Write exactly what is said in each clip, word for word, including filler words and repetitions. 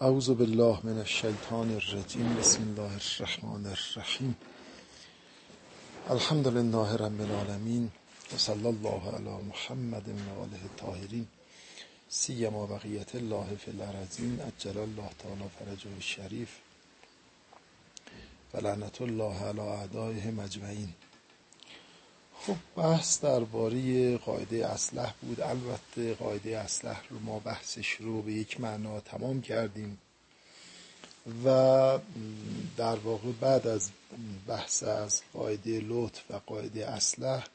اعوذ بالله من الشیطان الرجیم. بسم الله الرحمن الرحیم. الحمد لله رب العالمین و صلی الله علی محمد و آله الطاهرین سیما بقیت الله فی الارضین عجل الله تعالی فرجه الشریف و لعنت الله علی اعدائهم اجمعین. خب بحث درباره قاعده اصلح بود. البته قاعده اصلح رو ما بحثش رو به یک معنا تمام کردیم و در واقع بعد از بحث از قاعده لطف و قاعده اصلح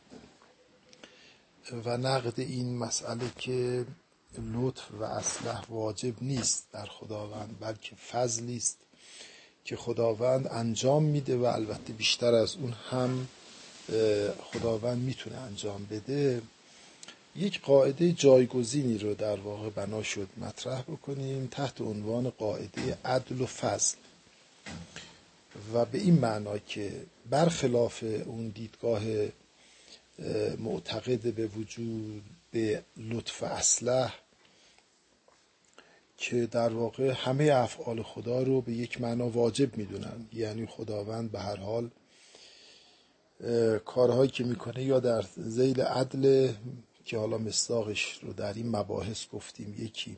و نقد این مسئله که لطف و اصلح واجب نیست در خداوند بلکه فضلی است که خداوند انجام میده و البته بیشتر از اون هم خداوند میتونه انجام بده، یک قاعده جایگزینی رو در واقع بنا شد مطرح بکنیم تحت عنوان قاعده عدل و فضل، و به این معنا که برخلاف اون دیدگاه معتقد به وجود به لطف اصلح که در واقع همه افعال خدا رو به یک معنا واجب میدونن، یعنی خداوند به هر حال کارهایی که میکنه یا در ذیل عدل که حالا مصداقش رو در این مباحث گفتیم. یکی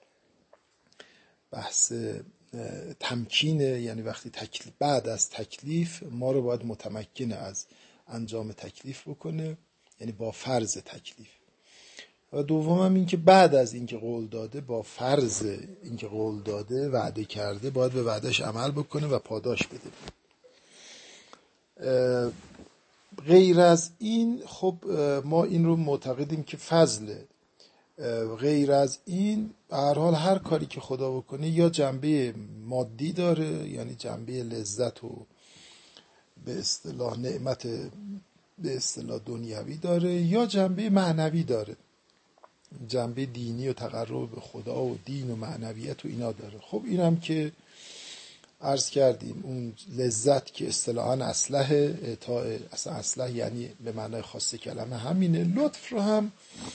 بحث تمکینه، یعنی وقتی تکلیف بعد از تکلیف ما رو باید متمکن از انجام تکلیف بکنه، یعنی با فرض تکلیف. و دوم هم این که بعد از اینکه قول داده با فرض اینکه قول داده وعده کرده باید به وعدهش عمل بکنه و پاداش بده. غیر از این خب ما این رو معتقدیم که فضله. غیر از این به هر حال هر کاری که خدا بکنه یا جنبه مادی داره، یعنی جنبه لذت و به اصطلاح نعمت به اصطلاح دنیوی داره، یا جنبه معنوی داره، جنبه دینی و تقرب به خدا و دین و معنویت و اینا داره. خب این هم که عرض کردیم اون لذت که اصطلاحاً اصلح اعطاء اصلا اصلح یعنی به معنای خاص کلمه همینه. لطف رو هم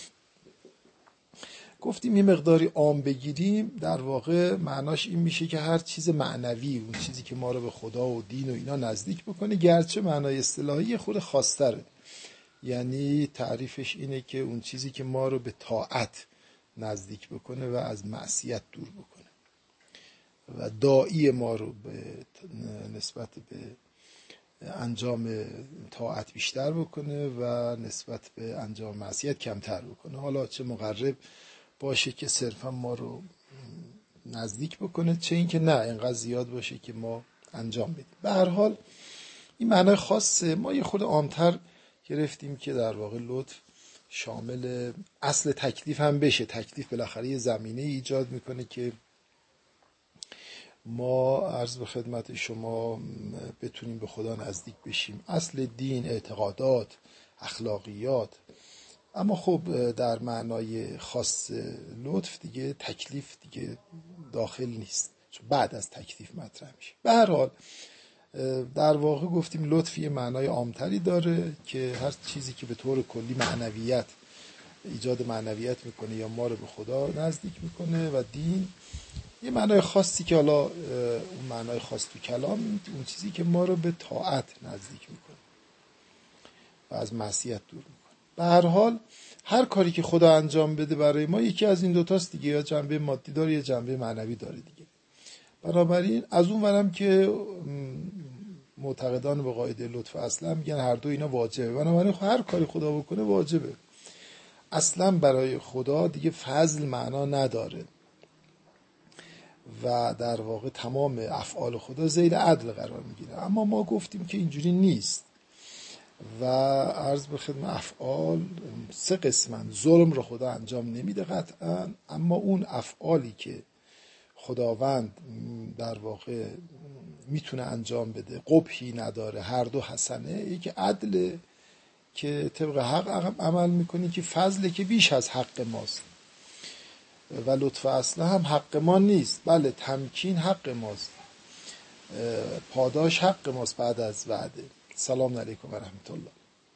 گفتیم یه مقداری عام بگیریم، در واقع معناش این میشه که هر چیز معنوی، اون چیزی که ما رو به خدا و دین و اینا نزدیک بکنه، گرچه معنای اصطلاحی خود خاص‌تره، یعنی تعریفش اینه که اون چیزی که ما رو به طاعت نزدیک بکنه و از معصیت دور بکنه و داعی ما رو به نسبت به انجام طاعت بیشتر بکنه و نسبت به انجام معصیت کمتر بکنه. حالا چه مقرب باشه که صرفا ما رو نزدیک بکنه، چه این که نه اینقدر زیاد باشه که ما انجام بدیم. به هر حال این معنای خاصه. ما یه خود عامتر گرفتیم که در واقع لطف شامل اصل تکلیف هم بشه. تکلیف بالاخره یه زمینه ایجاد میکنه که ما عرض به خدمت شما بتونیم به خدا نزدیک بشیم. اصل دین اعتقادات، اخلاقیات. اما خب در معنای خاص لطف دیگه تکلیف دیگه داخل نیست، چون بعد از تکلیف مطرح میشه. به هر حال در واقع گفتیم لطف یه معنای عامتری داره که هر چیزی که به طور کلی معنویت ایجاد معنویت میکنه یا ما رو به خدا نزدیک میکنه، و دین یه معنای خاصی که حالا اون معنای خاص تو کلام اون چیزی که ما رو به طاعت نزدیک میکنه و از معصیت دور میکنه. به هر حال هر کاری که خدا انجام بده برای ما یکی از این دوتاست دیگه، یا جنبه مادی داره یا جنبه معنوی داره دیگه. بنابراین از اون ورم که معتقدان به قاعده لطف اصلا میگن هر دو اینا واجبه، بنابراین هر کاری خدا بکنه واجبه. اصلا برای خدا دیگه فضل معنا نداره و در واقع تمام افعال خدا ذیل عدل قرار میگیره. اما ما گفتیم که اینجوری نیست و عرض به خدمت افعال سه قسمن. ظلم رو خدا انجام نمیده قطعا، اما اون افعالی که خداوند در واقع میتونه انجام بده قبحی نداره، هر دو حسنه. یکی عدل که طبق حق عمل میکنی که فضله که بیش از حق ماست، و لطف اصلا هم حق ما نیست. بله تمکین حق ماست، پاداش حق ماست بعد از وعده. سلام علیکم و رحمت الله.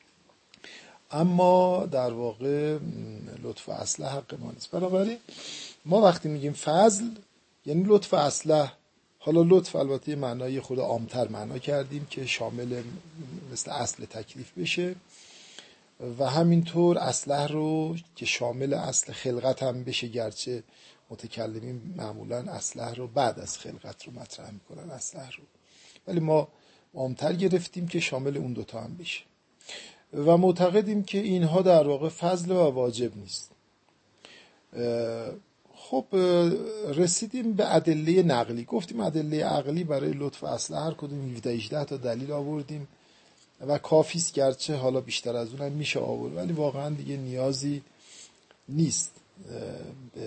اما در واقع لطف اصلا حق ما نیست. بنابراین ما وقتی میگیم فضل یعنی لطف اصلح. حالا لطف البته معنای خود عامتر معنا کردیم که شامل مثل اصل تکلیف بشه و همینطور اصلح رو که شامل اصل خلقت هم بشه، گرچه متکلمین معمولا اصلح رو بعد از خلقت رو مطرح میکنن اصلح رو، ولی ما عامتر گرفتیم که شامل اون دوتا هم بشه و معتقدیم که اینها در واقع فضل و واجب نیست. خب رسیدیم به ادله نقلی. گفتیم ادله عقلی برای لطف اصل هر کدوم هفده هجده تا دلیل آوردیم و کافی است، گرچه حالا بیشتر از اون هم میشه آورد ولی واقعا دیگه نیازی نیست به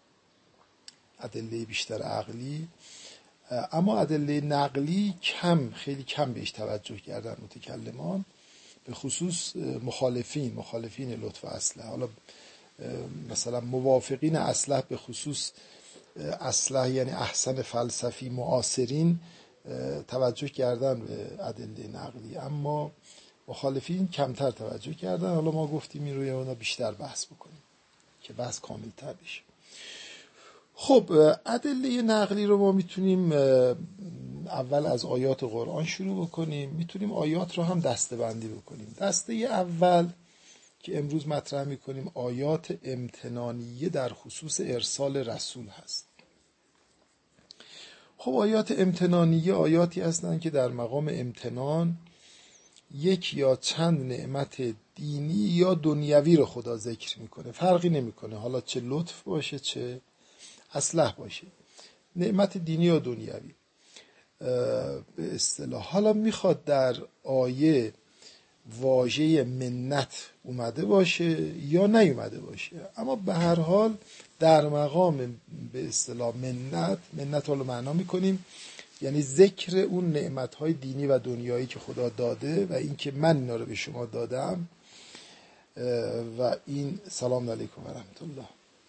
ادله بیشتر عقلی. اما ادله نقلی کم، خیلی کم بهش توجه کردن متکلمان، به خصوص مخالفین مخالفین لطف اصله. حالا مثلا موافقین اصلح به خصوص اصلح یعنی احسن فلسفی معاصرین توجه کردن به ادله نقلی، اما مخالفین کمتر توجه کردن. حالا ما گفتیم این روی اونا بیشتر بحث بکنیم که بحث کاملتر بشه. خب ادله نقلی رو ما میتونیم اول از آیات قرآن شروع بکنیم، میتونیم آیات رو هم دسته بندی بکنیم. دسته اول که امروز مطرح میکنیم آیات امتنانیه در خصوص ارسال رسول هست. خب آیات امتنانیه آیاتی هستند که در مقام امتنان یک یا چند نعمت دینی یا دنیوی رو خدا ذکر میکنه، فرقی نمیکنه حالا چه لطف باشه چه اصلح باشه، نعمت دینی یا دنیوی به اصطلاح. حالا میخواد در آیه واژه منت اومده باشه یا نیومده باشه، اما به هر حال در مقام به اصطلاح منت منت رو معنا میکنیم یعنی ذکر اون نعمت‌های دینی و دنیایی که خدا داده و این که من اینا رو به شما دادم و این سلام علیکم و رحمت الله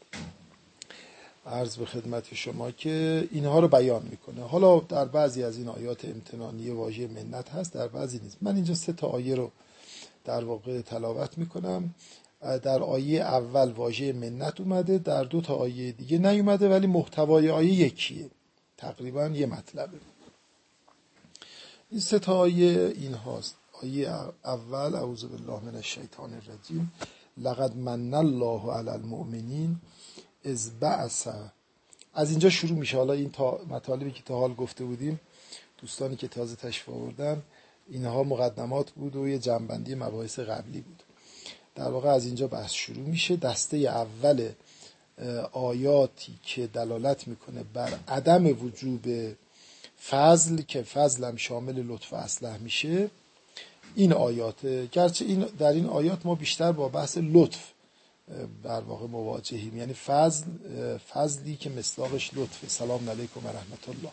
عرض به خدمت شما که اینها رو بیان میکنه. حالا در بعضی از این آیات امتنانیه واژه منت هست، در بعضی نیست. من اینجا سه تا آیه رو در واقع تلاوت میکنم. در آیه اول واژه منت اومده، در دو تا آیه دیگه نیومده ولی محتوای آیه یکیه، تقریبا یه مطلبه. این سه تا آیه این هاست. آیه اول اعوذ بالله من الشیطان الرجیم لقد من الله علی المؤمنین اذ بعث. از اینجا شروع میشه. حالا این تا مطالبی که تا حال گفته بودیم دوستانی که تازه تشریف آوردن اینها مقدمات بود و یه جنبندی مباحث قبلی بود. در واقع از اینجا بحث شروع میشه. دسته اول آیاتی که دلالت میکنه بر عدم وجوب فضل که فضل هم شامل لطف اصلح میشه این آیات، گرچه این در این آیات ما بیشتر با بحث لطف در واقع مواجهیم، یعنی فضل فضلی که مصداقش لطف سلام علیکم و رحمت الله،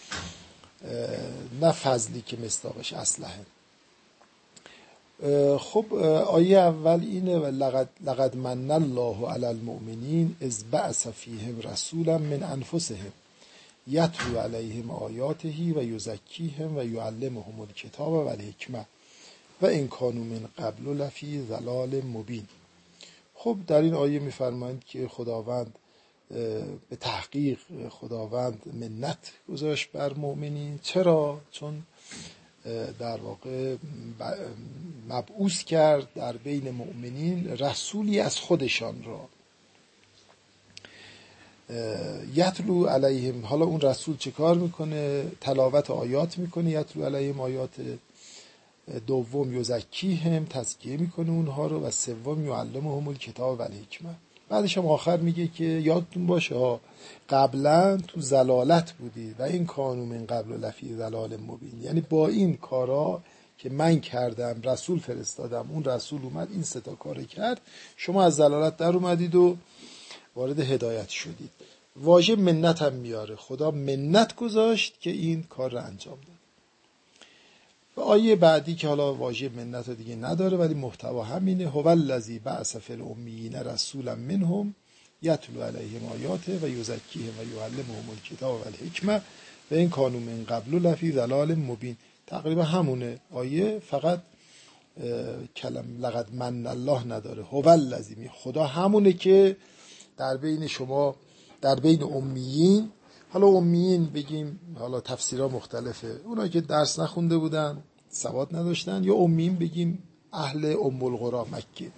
نه فضلی که مصداقش اصلحه. خب آیه اول اینه و لقد, لقد من الله علی المؤمنین اذ بعث فیهم رسولا من انفسهم یتلو علیهم آیاته و یزکیهم و یعلمهم الکتاب و الحکمه و ان کانوا من قبل لفی ضلال مبین. خب در این آیه می‌فرمایند که خداوند به تحقیق خداوند منت گذاشت بر مؤمنین. چرا؟ چون در واقع مبعوث کرد در بین مؤمنین رسولی از خودشان را یتلو علیهم. حالا اون رسول چه کار میکنه؟ تلاوت آیات میکنه. یتلو علیهم آیات. دوم یزکیهم تزکیه میکنه اونها رو و سوم یعلمهم الکتاب و الحکمه. بعدش هم آخر میگه که یادتون باشه ها قبلا تو ضلالت بودی و این کانوا من قبل لفی ضلال مبین، یعنی با این کارا که من کردم رسول فرستادم اون رسول اومد این سه تا کار کرد شما از ضلالت در اومدید و وارد هدایت شدید. واژه منت هم میاره، خدا منت گذاشت که این کار رو انجام داد. و آیه بعدی که حالا واژه منت دیگه نداره ولی محتوا همینه، هو الذی بعث فی الامیین رسولا منهم یتلو علیهم آیاته و یزکیهم و یعلمهم الکتاب و الحکمه و ان کانوا من قبل لفی ضلال مبین. تقریبا همونه آیه، فقط کلم لقد من الله نداره. هو الذی، خدا همونه که در بین شما در بین امیین. حالا امیین بگیم، حالا تفسیرها مختلفه، اونا که درس نخونده بودن، سواد نداشتن، یا امیین بگیم اهل ام القری مکه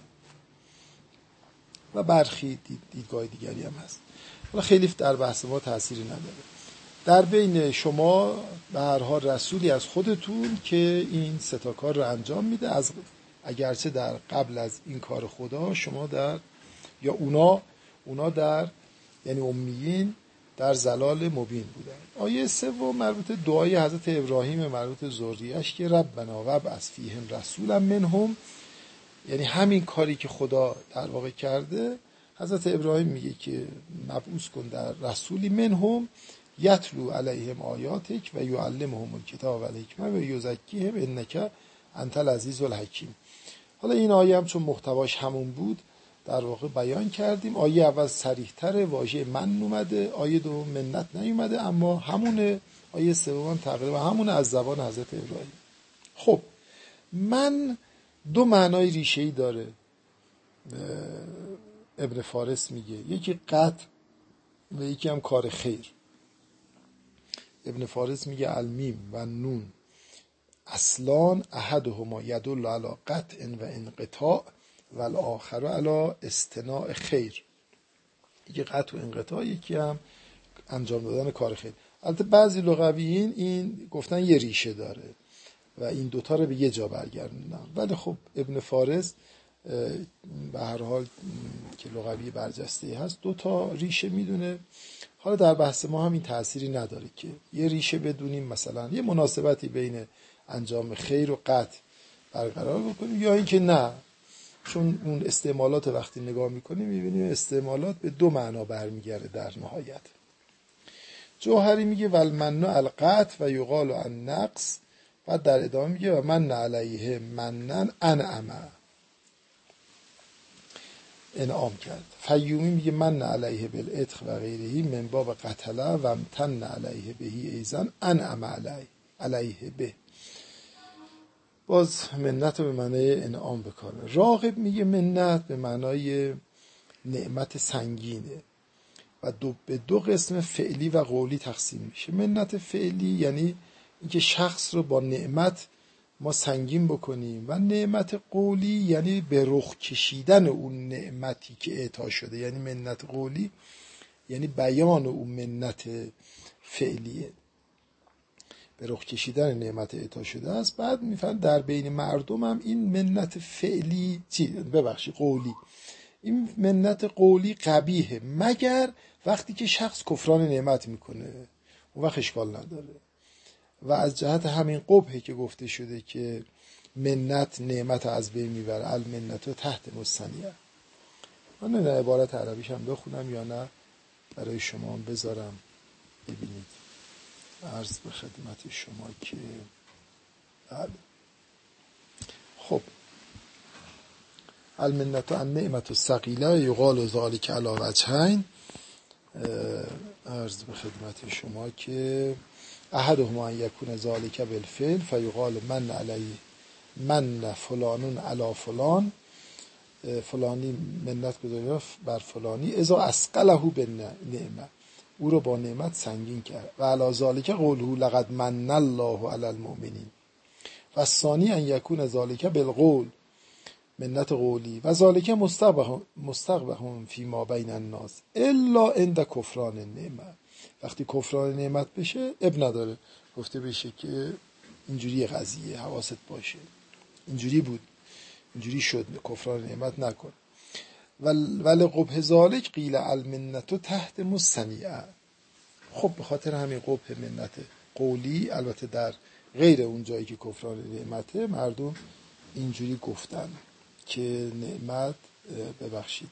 و برخی دید دیدگاه دیگری هم هست. حالا خیلی در بحث ما تأثیری نداره. در بین شما به هر حال رسولی از خودتون که این سه تا کار رو انجام میده، از اگرچه در قبل از این کار خدا شما در یا اونا اونا در یعنی امیین در ضلال مبین بودن. آیه سوم مربوط دعای حضرت ابراهیم مربوط ذریه‌اش که ربنا وابعث فیهم رسولا منهم، یعنی همین کاری که خدا در واقع کرده، حضرت ابراهیم میگه که مبعوث کن در رسولی منهم یتلو علیهم آیاتک و یعلمهم الکتاب و الحکمه و یزکیهم انک انت العزیز الحکیم. حالا این آیه هم چون محتواش همون بود در واقع بیان کردیم. آیه اول صریح‌تر، واژه من اومده، آیه دوم منت نیومده، اما همونه. آیه سوم تقریبا همونه از زبان حضرت ابراهیم. خب من دو معنای ریشه‌ای داره. ابن فارس میگه یکی قطع و یکی هم کار خیر. ابن فارس میگه المیم و نون اصلان احدهما یدل علی قطع و انقطاع و الاخر علی استناع خیر. یکی قطع و انقطاع، یکی هم انجام دادن کار خیر. البته بعضی لغویین این گفتن یه ریشه داره و این دوتا رو به یه جا برگردوندن، ولی خب ابن فارس به هر حال که لغوی برجسته‌ای هست دوتا ریشه میدونه. حالا در بحث ما هم این تأثیری نداره که یه ریشه بدونیم، مثلا یه مناسبتی بین انجام خیر و قطع برقرار بکنیم، یا اینکه نه، چون اون استعمالات وقتی نگاه میکنیم میبینیم استعمالات به دو معنا برمیگرده در نهایت. جوهری میگه والمن القطع و یقال عن نقص، و در ادامه میگه و من علیه منن انعم، انعام کرد. فیومی میگه من علیه بالعتق و غیره من باب قتله و امتن علیه بهی ایزن انعم علیه علیه به، باز منت به معنای انعام بکنه. راغب میگه منت به معنای نعمت سنگینه و دو به دو قسم فعلی و قولی تقسیم میشه. منت فعلی یعنی اینکه شخص رو با نعمت ما سنگین بکنیم، و نعمت قولی یعنی به رخ کشیدن اون نعمتی که اعطا شده. یعنی منت قولی یعنی بیان اون منت فعلیه، به رخ کشیدن نعمت اعطا شده است. بعد میفهمن در بین مردم هم این منت فعلی چی ببخشی قولی، این منت قولی قبیحه مگر وقتی که شخص کفران نعمت میکنه، اون وقت اشکال نداره. و از جهت همین قبحه که گفته شده که منت نعمت از بین میبره، المنت تحت مستنیه. من نه عبارت عربیش هم بخونم یا نه برای شما هم بذارم ببینید. عرض به خدمت شما که بله. خب المنت النعمت الثقیله یقال ذلک علی وجهین. عرض به خدمت شما که احدهما ان یکون ذلک بالفعل فیقال من علیه من فلانون علی فلان، فلانی منت گذاشت بر فلانی، اذا اسقله بالنعمه، او رو با نعمت سنگین کرد. و علی ذلک قوله لقد من الله علی المؤمنین. و ثانی ان یکون ذلک بالقول، منت قولی، و ذلک مستقبح مستقبح فی ما بین الناس الا عند کفران النعمه. وقتی کفران نعمت بشه اب نداره گفته بشه که اینجوری قضیه، حواست باشه اینجوری بود اینجوری شد، کفران نعمت نکن. ولی قبح ذالک قیل المنت تحت مستنیعه. خب به خاطر همین قبح منت قولی، البته در غیر اون جایی که کفران نعمته، مردم اینجوری گفتن که نعمت ببخشید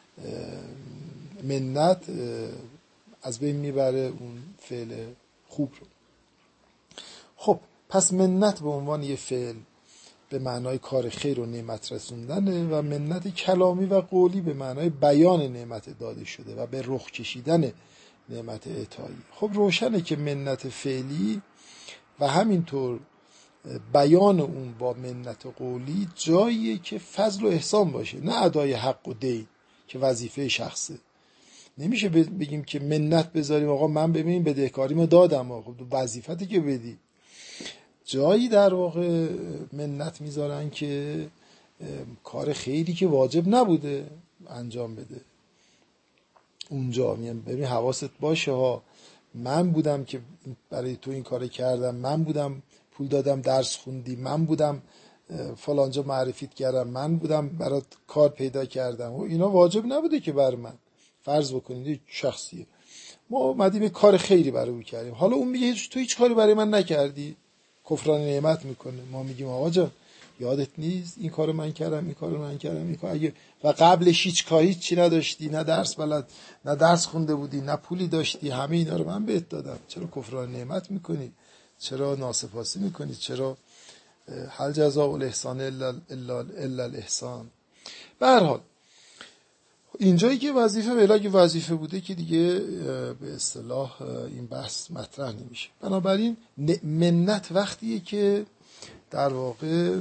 منت از بین میبره اون فعل خوب رو. خب پس منت به عنوان یه فعل به معنای کار خیر و نعمت رسوندنه، و منت کلامی و قولی به معنای بیان نعمت داده شده و به رخ کشیدن نعمت اعطایی. خب روشنه که منت فعلی و همینطور بیان اون با منت قولی جاییه که فضل و احسان باشه، نه ادای حق و دین که وظیفه شخصه. نمیشه بگیم که منت بذاریم آقا من ببین بدهکاریمو دادم، آقا وظیفتی که بدی. جایی در واقع منت میذارن که کار خیری که واجب نبوده انجام بده. اونجا میگم ببین حواست باشه ها، من بودم که برای تو این کار کردم، من بودم پول دادم درس خوندی، من بودم فلانجا معرفیت کردم، من بودم برات کار پیدا کردم و اینا واجب نبوده که بر من فرض بکنید شخصیه. ما اومدیم کار خیری برای او کردیم، حالا اون میگه تو هیچ کاری برای من نکردی، کفران نعمت میکنه. ما میگیم آقا جان یادت نیست این کارو من کردم، این کارو من کردم، این کار اگه و قبلش هیچ کاری چی نداشتی، نه درس بلد، نه درس خونده بودی، نه پولی داشتی، همه اینا رو من بهت دادم، چرا کفران نعمت میکنی؟ چرا ناسپاسی میکنی؟ چرا هل جزاء الاحسان الا الا الا الاحسان؟ به هر حال اینجایی که وظیفه بلاگی وظیفه بوده که دیگه به اصطلاح این بحث مطرح نمیشه. بنابراین منت وقتیه که در واقع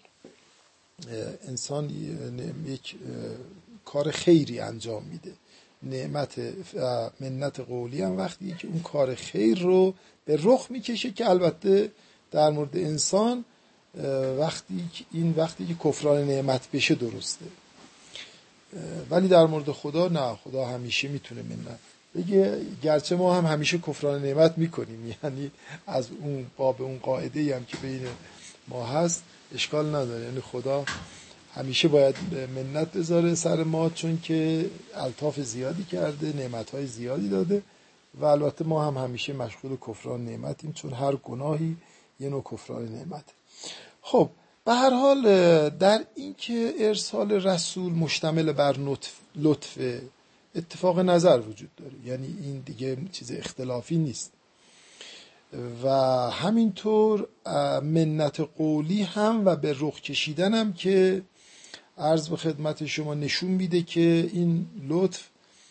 انسان یک کار خیری انجام میده. نعمت منت قولی هم وقتیه که اون کار خیر رو به رخ میکشه، که البته در مورد انسان وقتی این وقتی که کفران نعمت بشه درسته، ولی در مورد خدا نه، خدا همیشه میتونه منت بگه، گرچه ما هم همیشه کفران نعمت میکنیم، یعنی از اون باب اون قاعده هم که بین ما هست اشکال نداره، یعنی خدا همیشه باید منت بذاره سر ما، چون که الطاف زیادی کرده، نعمتهای زیادی داده، و البته ما هم همیشه مشغول کفران نعمتیم، چون هر گناهی یه نوع کفران نعمت. خب به هر حال در این که ارسال رسول مشتمل بر لطف اتفاق نظر وجود داره، یعنی این دیگه چیز اختلافی نیست. و همینطور منت قولی هم و به رخ کشیدن هم که عرض به خدمت شما نشون میده که این لطف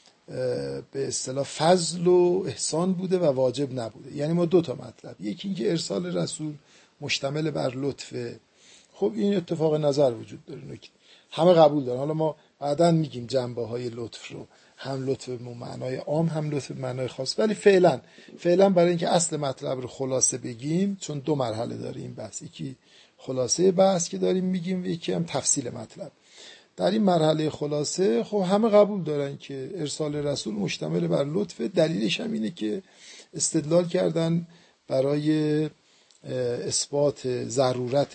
به اصطلاح فضل و احسان بوده و واجب نبوده. یعنی ما دو تا مطلب، یکی این که ارسال رسول مشتمل بر لطفه، خب این اتفاق نظر وجود داره، همه قبول دارن. حالا ما بعداً میگیم جنبه های لطف رو، هم لطف به معنای عام، هم لطف به معنای خاص، ولی فعلا فعلا برای اینکه اصل مطلب رو خلاصه بگیم، چون دو مرحله داره این بحث، یکی خلاصه بحث که داریم میگیم و یکی هم تفصیل مطلب. در این مرحله خلاصه خب همه قبول دارن که ارسال رسول مشتمل بر لطف. دلیلش هم اینه که استدلال کردن برای اثبات ضرورت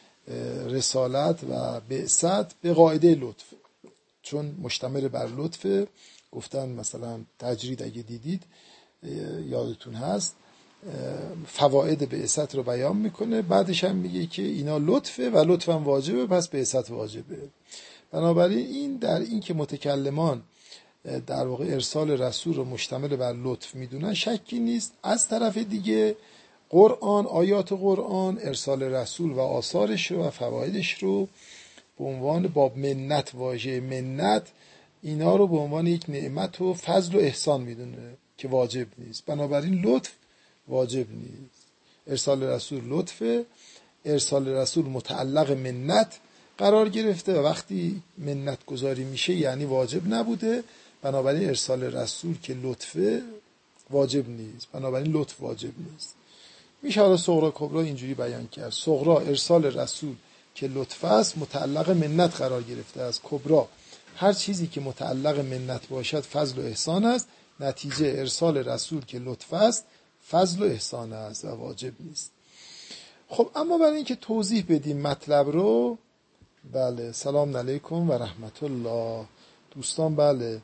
رسالت و بعثت به قاعده لطف، چون مشتمل بر لطف. گفتن مثلا تجرید اگه دیدید یادتون هست فواید بعثت رو بیان میکنه، بعدش هم میگه که اینا لطفه و لطف هم واجبه، پس بعثت واجبه. بنابراین این در این که متکلمان در واقع ارسال رسول رو مشتمل بر لطف میدونن شکی نیست. از طرف دیگه قرآن، آیات قرآن ارسال رسول و آثارش رو و فوایدش رو به عنوان باب منت، واژه منت اینا رو به عنوان یک نعمت و فضل و احسان میدونه که واجب نیست. بنابراین لطف واجب نیست. ارسال رسول لطفه، ارسال رسول متعلق منت قرار گرفته و وقتی منت گذاری میشه یعنی واجب نبوده. بنابراین ارسال رسول که لطفه واجب نیست، بنابراین لطف واجب نیست. میشه حالا صغرا کبرا اینجوری بیان کرد. صغرا ارسال رسول که لطف است متعلق منت قرار گرفته است. کبرا هر چیزی که متعلق منت باشد فضل و احسان است. نتیجه ارسال رسول که لطف است فضل و احسان است و واجب نیست. خب اما برای اینکه توضیح بدیم مطلب رو، بله سلام علیکم و رحمت الله دوستان، بله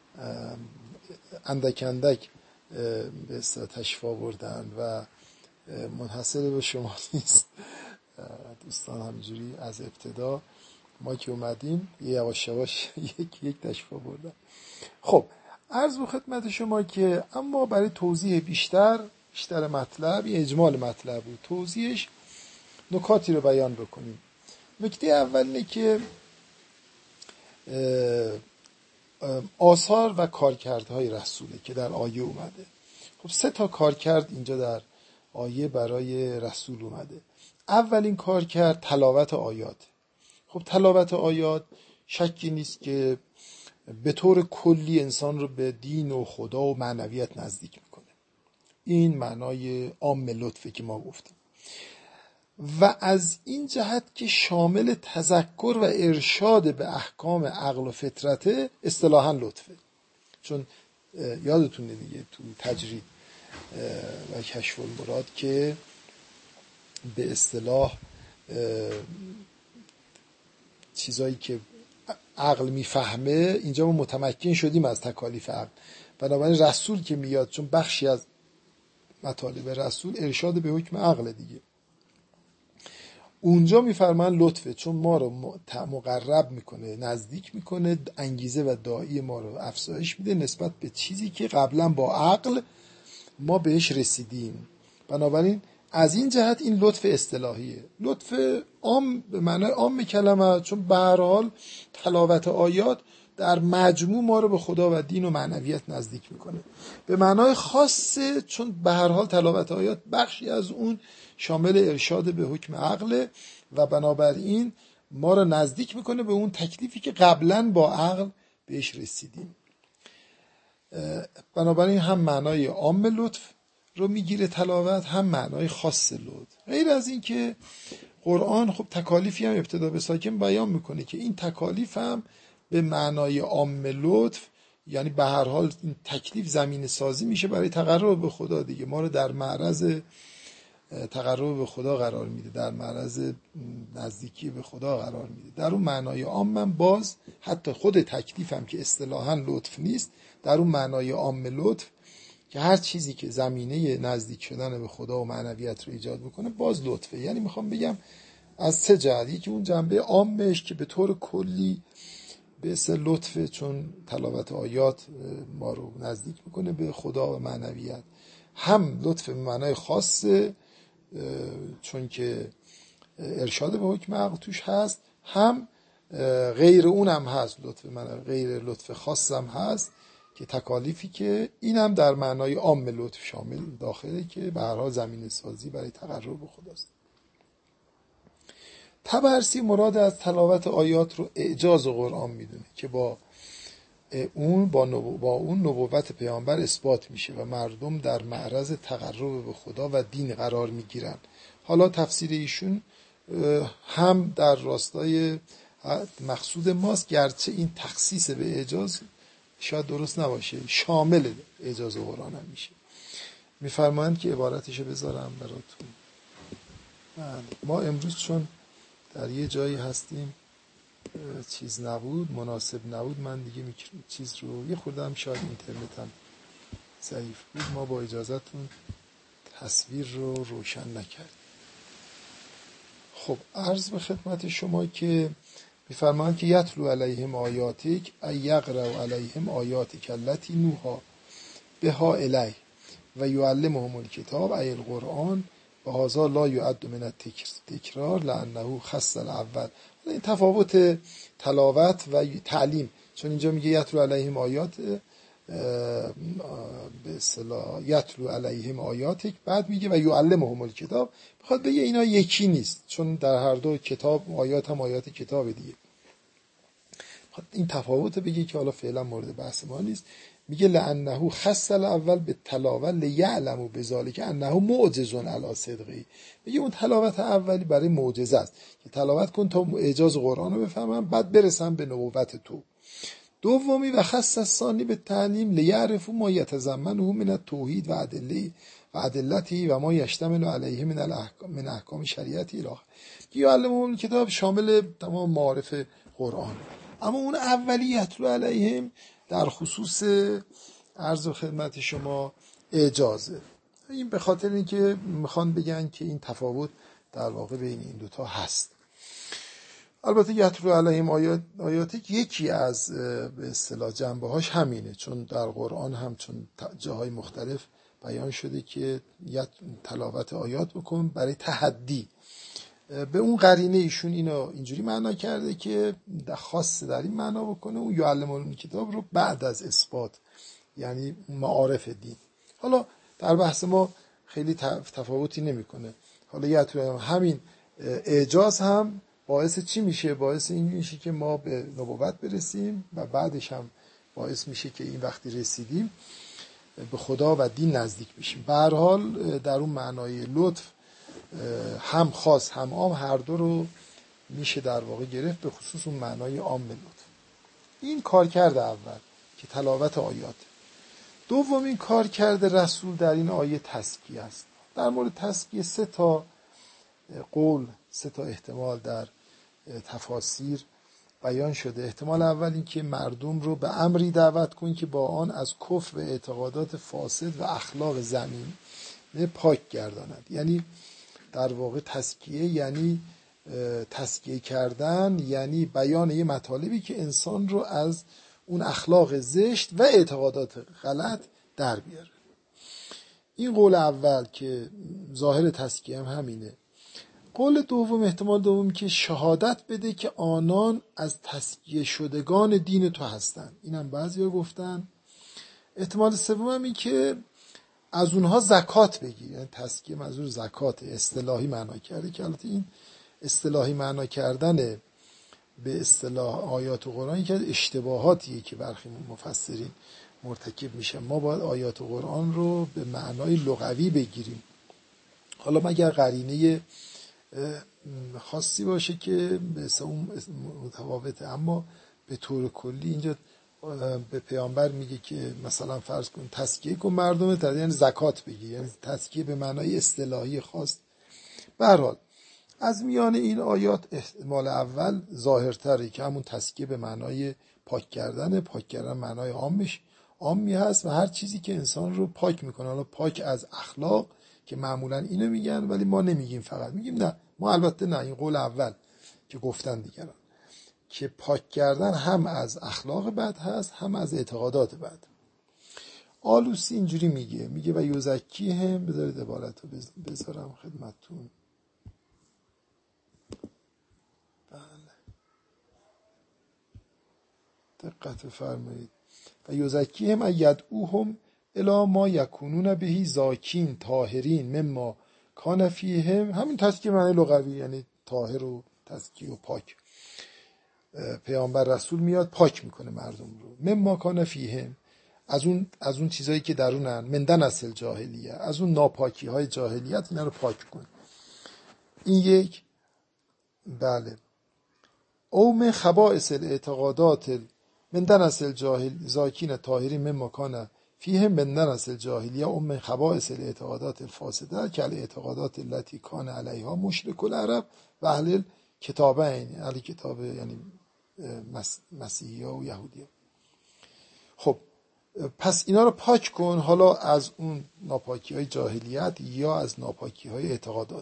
اندک اندک به تشریف آوردن و منحصر به شما نیست دوستان، همینجوری از ابتدا ما که اومدیم یواش یواش یک یک تشریف آوردن. خب عرض به خدمت شما که اما برای توضیح بیشتر بیشتر مطلب، یه اجمال مطلب بود، توضیحش نکاتی رو بیان بکنیم. نکته اول اینه که آثار و کارکردهای رسوله که در آیه اومده. خب سه تا کارکرد اینجا در آیه برای رسول اومده. اولین کارکرد تلاوت آیات. خب تلاوت آیات شکی نیست که به طور کلی انسان رو به دین و خدا و معنویت نزدیک میکنه. این معنای عام لطفه که ما گفتیم. و از این جهت که شامل تذکر و ارشاد به احکام عقل و فطرته اصطلاحاً لطفه. چون یادتونه دیگه تو تجرید و کشف المراد که به اصطلاح چیزایی که عقل میفهمه اینجا ما متمکن شدیم از تکالیف عقل. بنابراین رسول که میاد، چون بخشی از مطالب رسول ارشاد به حکم عقل دیگه، اونجا میفرمان لطفه، چون ما رو مقرب میکنه، نزدیک میکنه، انگیزه و داعی ما رو افزایش میده نسبت به چیزی که قبلا با عقل ما بهش رسیدیم. بنابراین از این جهت این لطف اصطلاحیه. لطف عام به معنای عام کلمه، چون به هر حال تلاوت آیات در مجموع ما رو به خدا و دین و معنویت نزدیک میکنه. به معنای خاصه، چون به هر حال تلاوت آیات بخشی از اون شامل ارشاد به حکم عقل و بنابراین ما رو نزدیک میکنه به اون تکلیفی که قبلا با عقل بهش رسیدیم. بنابراین هم معنای عام لطف رو میگیره تلاوت، هم معنای خاص لطف. غیر از این که قرآن خب تکالیفی هم ابتدا به ساکن بیان میکنه که این تکالیف هم به معنای عام لطف، یعنی به هر حال این تکلیف زمین سازی میشه برای تقرب به خدا دیگه، ما رو در معرض تقرب به خدا قرار میده، در معرض نزدیکی به خدا قرار میده. در اون معنای عام من باز حتی خود تکلیفم که اصطلاحاً لطف نیست، در اون معنای عام لطف که هر چیزی که زمینه نزدیک شدن به خدا و معنویت رو ایجاد بکنه باز لطفه. یعنی میخوام بگم از سه جهت، یکی اون جنبه عامش که به طور کلی به اصل لطفه، چون تلاوت آیات ما رو نزدیک میکنه به خدا و معنویت، هم لطف به معنای خاصه چون که ارشاد به حکم عقل توش هست، هم غیر اون هم هست، لطف معنای غیر لطف خاص هم هست که تکالیفی که اینم در معنای عام لطف شامل داخله که به هر حال زمین سازی برای تقرب به خداست. طبرسی مراد از تلاوت آیات رو اعجاز قرآن میدونه که با اون با, نبو با اون نبوت پیامبر اثبات میشه و مردم در معرض تقرب به خدا و دین قرار میگیرن. حالا تفسیر ایشون هم در راستای مقصود ماست، گرچه این تخصیص به اعجاز شاید درست نباشه، شامل اعجاز قرآن هم میشه. میفرمایند که عبارتشو بذارم براتون. ما امروز چون در یه جایی هستیم چیز نبود، مناسب نبود، من دیگه چیز رو یه خوردم، شاید اینترنتم ضعیف بود، ما با اجازهتون تصویر رو روشن نکردیم. خب عرض به خدمت شما که میفرمایند که یتلو علیهم آیاتک ای یقرأ علیهم آیاتک التی نوحی بها الیه و یعلمهم الکتاب ای القرآن و هذا لا یعد من التکرار لانه خص الاول. این تفاوت تلاوت و تعلیم، چون اینجا میگه یتلو علیهم آیات به اصطلاح یتلو علیهم آیاتک، بعد میگه و یعلمهم الکتاب، بخواد بگه اینا یکی نیست، چون در هر دو کتاب آیات هم آیات کتاب دیگه. این تفاوت بگه که حالا فعلا مورد بحث ما نیست. میگه لانه خص الاول به تلاوت لیعلموا بذلک انه معجز علی صدقه. میگه اون تلاوت اولی برای معجزه است که تلاوت کن تا اعجاز قرآن رو بفهمم، بعد برسم به نبوت تو. دومی و خص الثانی به تعلیم لیعرفوا ما یتضمنه من التوحید و ادله و ادلته و ما یشتمل علیه من الاحکام من احکام شریعت الاخر. که یعلمهم کتاب شامل تمام معارف قرآن. اما اون اولی یتلو علیهم در خصوص عرض و خدمت شما اعجازه. این به خاطر اینکه میخوان بگن که این تفاوت در واقع بین این دوتا هست. البته یتلو علیهم آیات آیاتی یکی از به اصطلاح جنبه هاش همینه، چون در قرآن هم چون جاهای مختلف بیان شده که تلاوت آیات بکن برای تحدی. به اون قرینه ایشون اینو اینجوری معنا کرده که خاص در این معنا بکنه اون یعلمهم کتاب رو بعد از اثبات، یعنی معارف دین. حالا در بحث ما خیلی تفاوتی نمیکنه. حالا یتلو همین اعجاز هم باعث چی میشه؟ باعث این میشه که ما به نبوت برسیم و بعدش هم باعث میشه که این وقتی رسیدیم به خدا و دین نزدیک بشیم. به هر حال در اون معنای لطف هم خاص هم عام هر دو رو میشه در واقع گرفت، به خصوص اون معنای عام لطف. این کارکرد اول که تلاوت آیات. دومین کارکرد رسول در این آیه تزکیه است. در مورد تزکیه سه تا قول، سه تا احتمال در تفاسیر بیان شده. احتمال اول این که مردم رو به امری دعوت کن که با آن از کفر و اعتقادات فاسد و اخلاق زمین پاک گرداند. یعنی در واقع تزکیه یعنی تزکیه کردن، یعنی بیان یه مطالبی که انسان رو از اون اخلاق زشت و اعتقادات غلط در بیاره. این قول اول که ظاهر تزکیه هم همینه. قول دوم، احتمال دوم که شهادت بده که آنان از تزکیه شدگان دین تو هستن. اینم بعضیا گفتن. احتمال سوم هم این که از اونها زکات بگیر، یعنی تزکیه منظور زکات اصطلاحی معنا کرده که البته این اصطلاحی معنا کردن به اصطلاح آیات و قرآن که اشتباهاتیه که برخی مفسرین مرتکب میشن. ما باید آیات و قرآن رو به معنای لغوی بگیریم، حالا مگر قرینه خاصی باشه که به اون متفاوته، اما به طور کلی اینجا به پیامبر میگه که مثلا فرض کن تزکیه کن مردم، یعنی زکات بگیر، یعنی تزکیه به معنای اصطلاحی خاص. به هر حال از میان این آیات احتمال اول ظاهرتره که همون تزکیه به معنای پاک کردن، پاک کردن معنای عامش عامی هست و هر چیزی که انسان رو پاک میکنه. حالا پاک از اخلاق که معمولا اینو میگن، ولی ما نمیگیم، فقط میگیم نه، ما البته نه، این قول اول که گفتن دیگران که پاک کردن هم از اخلاق بد هست هم از اعتقادات بد. آلوسی اینجوری میگه، میگه و یزکی هم، بذارید عبارت رو بذارم خدمتتون. بله دقت فرمایید. و یزکی هم یدعوهم الی ما یکونون بهی زاکین طاهرین مما کان فیهم. همین تزکیه معنی لغوی یعنی طاهر و تزکیه و پاک. پیامبر رسول میاد پاک میکنه مردم رو. مما کان فیهم، از اون از اون چیزایی که درونن، مندن اصل جاهلیه، از اون ناپاکی های جاهلیت اینا رو پاک کن. این یک. بله. او من خبائث الاعتقادات مندن اصل جاهل زاکین طاهرین مما کان فیهم مندن اصل جاهلیه او من خبائث الاعتقادات الفاسده که الاعتقادات التي کان علیها مشرک العرب و اهل کتابین، اهل کتاب یعنی مسیحی ها و یهودی ها. خب پس اینا رو پاک کن، حالا از اون ناپاکی های جاهلیت یا از ناپاکی های اعتقادات.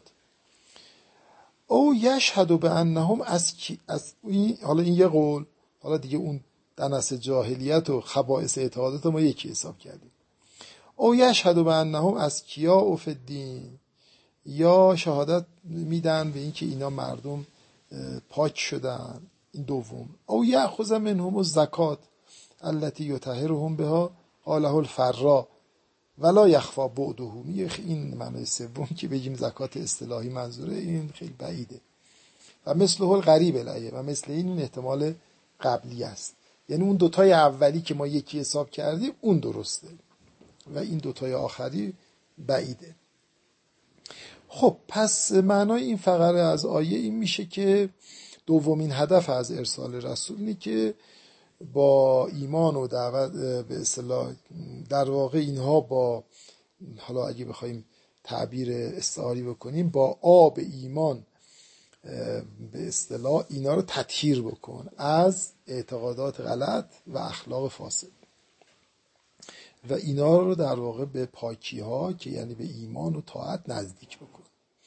او یشهد به انهم از, کی از این، حالا این یه قول، حالا دیگه اون دنس جاهلیت و خبائث اعتقادات ما یکی حساب کردیم. او یشهد به انهم از کیا و فدین، یا شهادت میدن به این که اینا مردم پاک شدن. این دوم. او یأخذ منهم الزکات التي یطهرهم بها قاله الفراء ولا یخفی بعده. این معنی سوم که بگیم زکات اصطلاحی منظوره، این خیلی بعیده. و مثله القریب الیه، و مثل این این احتمال قبلی است، یعنی اون دوتای اولی که ما یکی حساب کردیم اون درسته و این دوتای آخری بعیده. خب پس معنای این فقره از آیه این میشه که دومین هدف از ارسال رسول اینه که با ایمان و دعوت به اصطلاح در واقع اینها با، حالا اگه بخوایم تعبیر استعاری بکنیم، با آب ایمان به اصطلاح اینا رو تطهیر بکن از اعتقادات غلط و اخلاق فاسد و اینا رو در واقع به پاکی ها که یعنی به ایمان و طاعت نزدیک بکن.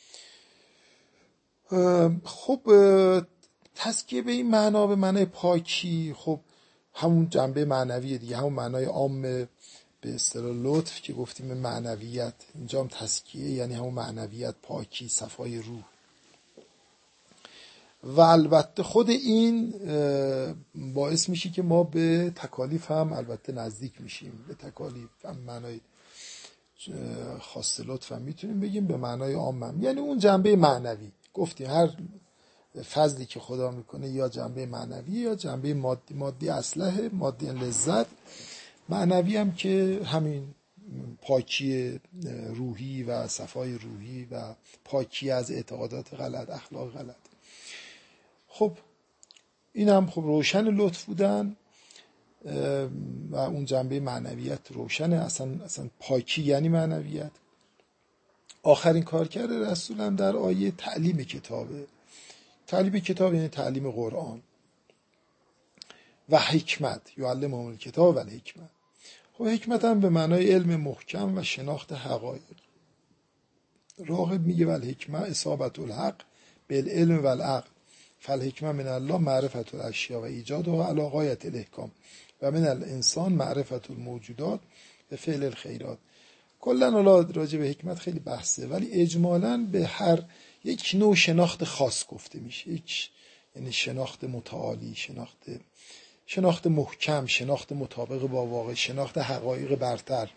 خب تزکیه به این معنا، به معنای پاکی، خب همون جنبه معنویه دیگه، همون معنای عام به اصطلاح لطف که گفتیم معنویت. اینجا هم تزکیه یعنی همون معنویت، پاکی، صفای روح. و البته خود این باعث میشه که ما به تکالیف هم البته نزدیک میشیم. به تکالیف هم معنای خاص لطف هم میتونیم بگیم، به معنای عام هم. یعنی اون جنبه معنوی گفتیم هر فضلی که خدا میکنه یا جنبه معنوی یا جنبه مادی. مادی اسلحه، مادی لذت، معنوی هم که همین پاکی روحی و صفای روحی و پاکی از اعتقادات غلط، اخلاق غلط. خب این هم خب روشن لطف بودن و اون جنبه معنویت روشنه. اصلا اصلا پاکی یعنی معنویت. آخرین کار کرده رسولم در آیه تعلیم کتابه. تعلیم کتاب یعنی تعلیم قرآن و حکمت، یعلمهم الکتاب و الحکمت. خب حکمت هم به معنای علم محکم و شناخت حقایق. راغب میگه و الحکمت اصابت الحق بالعلم و العقل فالحکمت من الله معرفت الاشیاء و ایجاد و علی غایة الاحکام و من الانسان معرفت الموجودات و فعل الخیرات. کلا حالا راجع به حکمت خیلی بحثه، ولی اجمالاً به هر یک نوع شناخت خاص گفته میشه. یک یعنی شناخت متعالی، شناخت شناخت محکم، شناخت مطابق با واقع، شناخت حقایق برتر.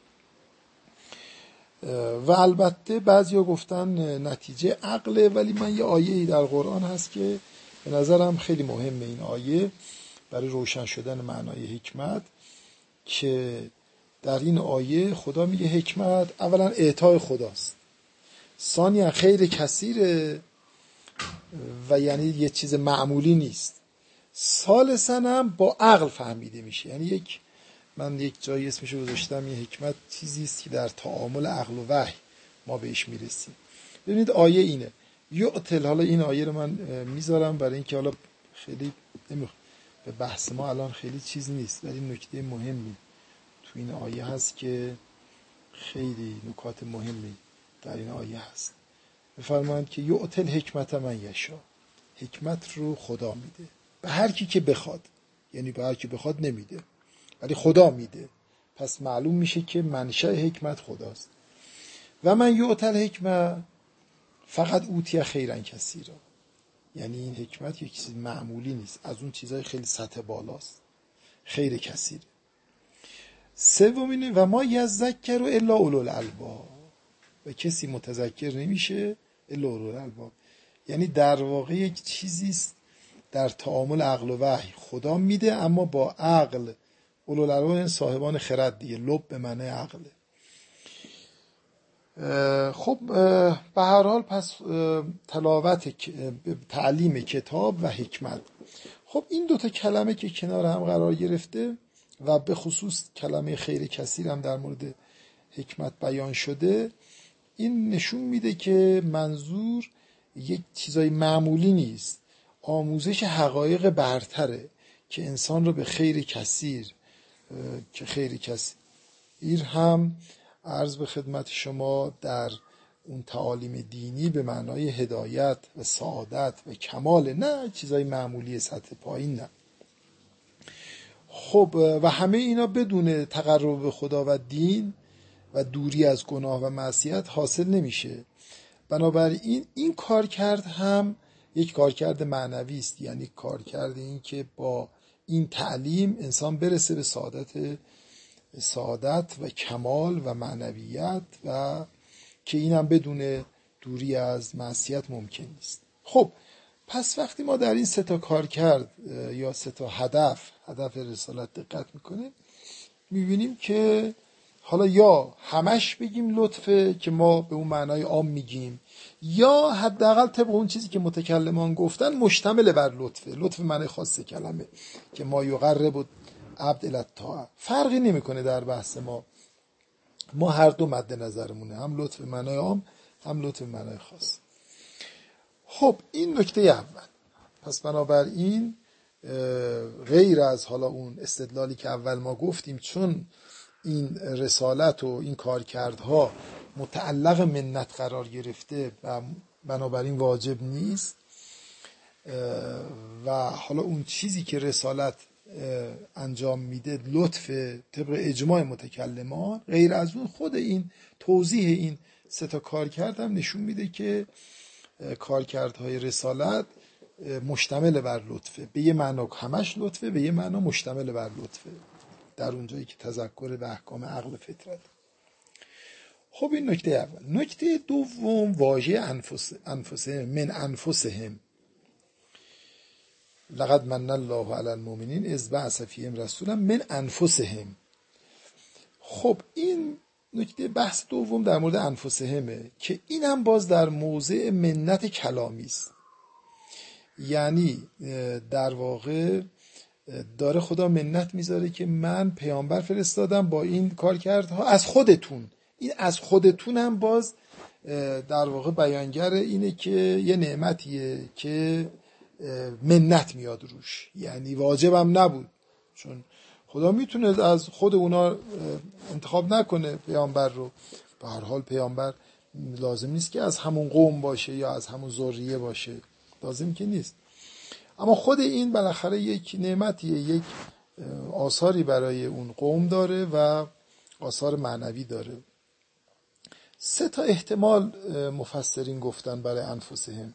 و البته بعضیا گفتن نتیجه عقله، ولی من یه آیه‌ای در قرآن هست که به نظرم خیلی مهمه این آیه برای روشن شدن معنای حکمت، که در این آیه خدا میگه حکمت اولا اعطای خداست، ثانیا خیر کثیره و یعنی یه چیز معمولی نیست، ثالثاً هم با عقل فهمیده میشه. یعنی یک من یک جایی اسمشو گذاشتم یه حکمت چیزی است که در تعامل عقل و وحی ما بهش میرسیم. ببینید آیه اینه یعطل. حالا این آیه رو من میذارم برای اینکه حالا خیلی به بحث ما الان خیلی چیز نیست، ولی نکته مهمی تو این آیه هست که خیلی نکات مهمی در این آیه هست. بفرمایند که یعطل حکمت من یشا، حکمت رو خدا میده به هر کی که بخواد. یعنی به هر کی بخواد نمیده، ولی خدا میده. پس معلوم میشه که منشأ حکمت خداست. و من یعطل حکمت فقط اوتی خیرا کثیرا. یعنی این حکمت یک چیز معمولی نیست، از اون چیزای خیلی سطح بالاست، خیر کثیره. سومینه و ما یذکر الا اولو الالباب، و کسی متذکر نمیشه الا اولو الالباب. یعنی در واقع یک چیزی است در تعامل عقل و وحی خدا میده، اما با عقل. اولو الالباب صاحبان خرد دیگه، لب به معنی عقله. خب به هر حال پس تلاوت تعلیم کتاب و حکمت، خب این دوتا کلمه که کنار هم قرار گرفته و به خصوص کلمه خیر کثیر هم در مورد حکمت بیان شده، این نشون میده که منظور یک چیزای معمولی نیست، آموزش حقایق برتره که انسان رو به خیر کثیر، که خیر کثیر هم عرض به خدمت شما در اون تعالیم دینی به معنای هدایت و سعادت و کمال، نه چیزای معمولی سطح پایین، نه. خب و همه اینا بدون تقرب به خدا و دین و دوری از گناه و معصیت حاصل نمیشه. بنابراین این کار کرد هم یک کارکرد معنوی است، یعنی کارکرد این که با این تعلیم انسان برسه به سعادت سعادت و کمال و معنویت، و که اینم بدون دوری از معصیت ممکن نیست. خب پس وقتی ما در این سه تا کار کرد یا سه تا هدف هدف رسالت دقت میکنیم، میبینیم که حالا یا همش بگیم لطفه که ما به اون معنای عام میگیم، یا حداقل طبق اون چیزی که متکلمان گفتن مشتمل بر لطفه. لطف معنی خاص کلمه که ما یقرب عبد الی الطاعه، فرقی نمیکنه در بحث ما. ما هر دو مد نظرمونه، هم لطف معنای عام هم لطف معنای خاص. خب این نکته اول. پس بنابراین غیر از حالا اون استدلالی که اول ما گفتیم، چون این رسالت و این کارکردها متعلق منت قرار گرفته و بنابراین واجب نیست، و حالا اون چیزی که رسالت انجام میده لطف طبق اجماع متکلمان، غیر از اون خود این توضیح این سه تا کارکرد هم نشون میده که کارکردهای رسالت مشتمل بر لطفه. به یه معنا همش لطفه، به یه معنا مشتمل بر لطفه در اونجایی که تذکر به احکام عقل فطرت. خب این نکته اول. نکته دوم واژه انفس انفسهم من انفسهم، لقد من الله علی المؤمنین اذ بعث فیهم رسولا من انفسهم. خب این نکته بحث دوم در مورد انفسهمه که این هم باز در موضع منت کلامی است. یعنی در واقع داره خدا منت میذاره که من پیامبر فرستادم با این کار کردها از خودتون. این از خودتون هم باز در واقع بیانگر اینه که یه نعمتیه که منت میاد روش، یعنی واجبم نبود، چون خدا میتونه از خود اونا انتخاب نکنه پیامبر رو. به هر حال پیامبر لازم نیست که از همون قوم باشه یا از همون ذریه باشه، لازم که نیست. اما خود این بالاخره یک نعمتیه، یک آثاری برای اون قوم داره و آثار معنوی داره. سه تا احتمال مفسرین گفتن برای انفسهم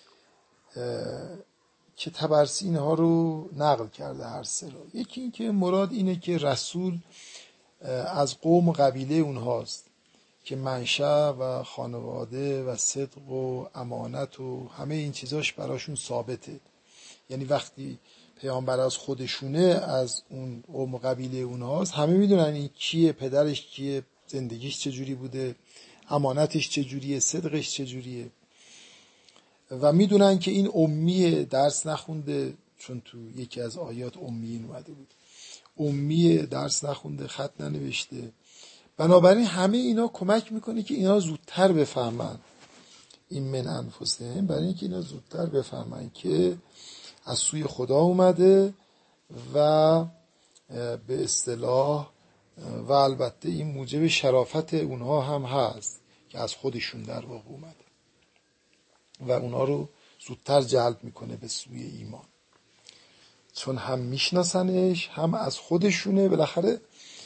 که طبرسی اینها رو نقل کرده هر سه رو. یکی این که مراد اینه که رسول از قوم و قبیله اونهاست که منشأ و خانواده و صدق و امانت و همه این چیزاش براشون ثابته. یعنی وقتی پیامبر از خودشونه، از اون قوم و قبیله اونهاست، همه میدونن این کیه، پدرش کیه، زندگیش چجوری بوده، امانتش چجوریه، صدقش چجوریه، و میدونن که این امیه، درس نخونده، چون تو یکی از آیات امیین اومده بود، امیه، درس نخونده، خط ننوشته. بنابراین همه اینا کمک میکنه که اینا زودتر بفهمن این من انفسهم، برای اینکه اینا زودتر بفهمن که از سوی خدا اومده و به اصطلاح و البته این موجب شرافت اونها هم هست که از خودشون در واقع اومده و اونها رو زودتر جلب میکنه به سوی ایمان، چون هم میشناسنش هم از خودشونه. بالاخره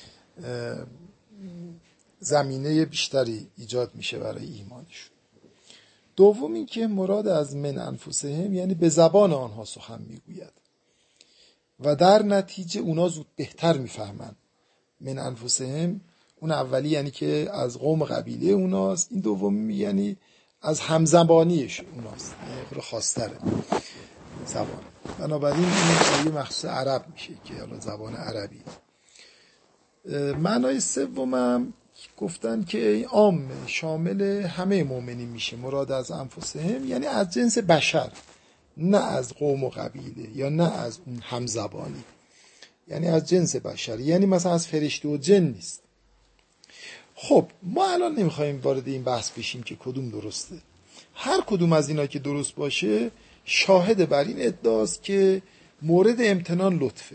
زمینه بیشتری ایجاد میشه برای ایمانشون. دوم این که مراد از من انفسهم یعنی به زبان آنها سخن میگوید و در نتیجه اونا زود بهتر میفهمن. من انفسهم اون اولی یعنی که از قوم قبیله اوناست، این دومی یعنی از همزبانیش اوناست، یعنی خود خاص‌تره زبان. بنابراین این آیه مخصوص عرب میشه که حالا زبان عربی. معنای سومم گفتن که عام شامل همه مؤمنین میشه. مراد از انفسهم یعنی از جنس بشر، نه از قوم و قبیله یا نه از اون همزبانی، یعنی از جنس بشر، یعنی مثلا از فرشته و جن نیست. خب ما الان نمیخوایم وارد این بحث بشیم که کدوم درسته. هر کدوم از اینا که درست باشه شاهد بر این ادعاست که مورد امتنان لطفه.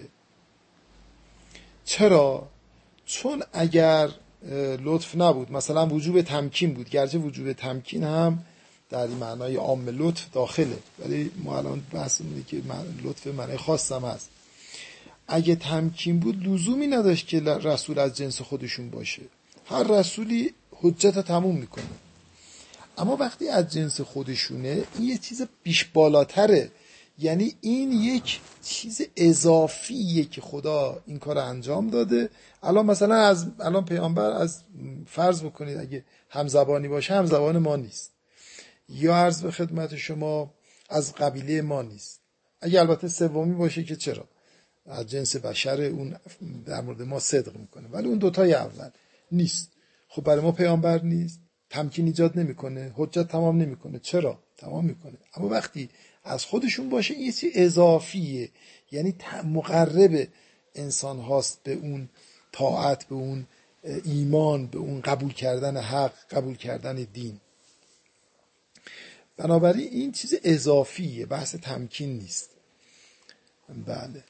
چرا؟ چون اگر لطف نبود، مثلا وجوب تمکین بود، گرچه وجوب تمکین هم در این معنای عام لطف داخله، ولی ما الان بحث اینه که لطف معنای خاص هم هست. اگه تمکین بود لزومی نداشت که رسول از جنس خودشون باشه، هر رسولی حجت تموم میکنه. اما وقتی از جنس خودشونه این یه چیز بیش بالاتره، یعنی این یک چیز اضافیه که خدا این کار انجام داده. الان مثلا از الان پیامبر از فرض بکنید اگه همزبانی باشه همزبان ما نیست، یا عرض به خدمت شما از قبیله ما نیست. اگه البته سومی باشه که چرا از جنس بشر، اون در مورد ما صدق میکنه، ولی اون دوتای اول نیست. خب برای ما پیامبر نیست، تمکین ایجاد نمیکنه، حجت تمام نمیکنه. چرا؟ تمام میکنه. اما وقتی از خودشون باشه این چیز اضافیه، یعنی مقرب انسان هاست به اون طاعت، به اون ایمان، به اون قبول کردن حق، قبول کردن دین. بنابراین این چیز اضافیه، بحث تمکین نیست. بله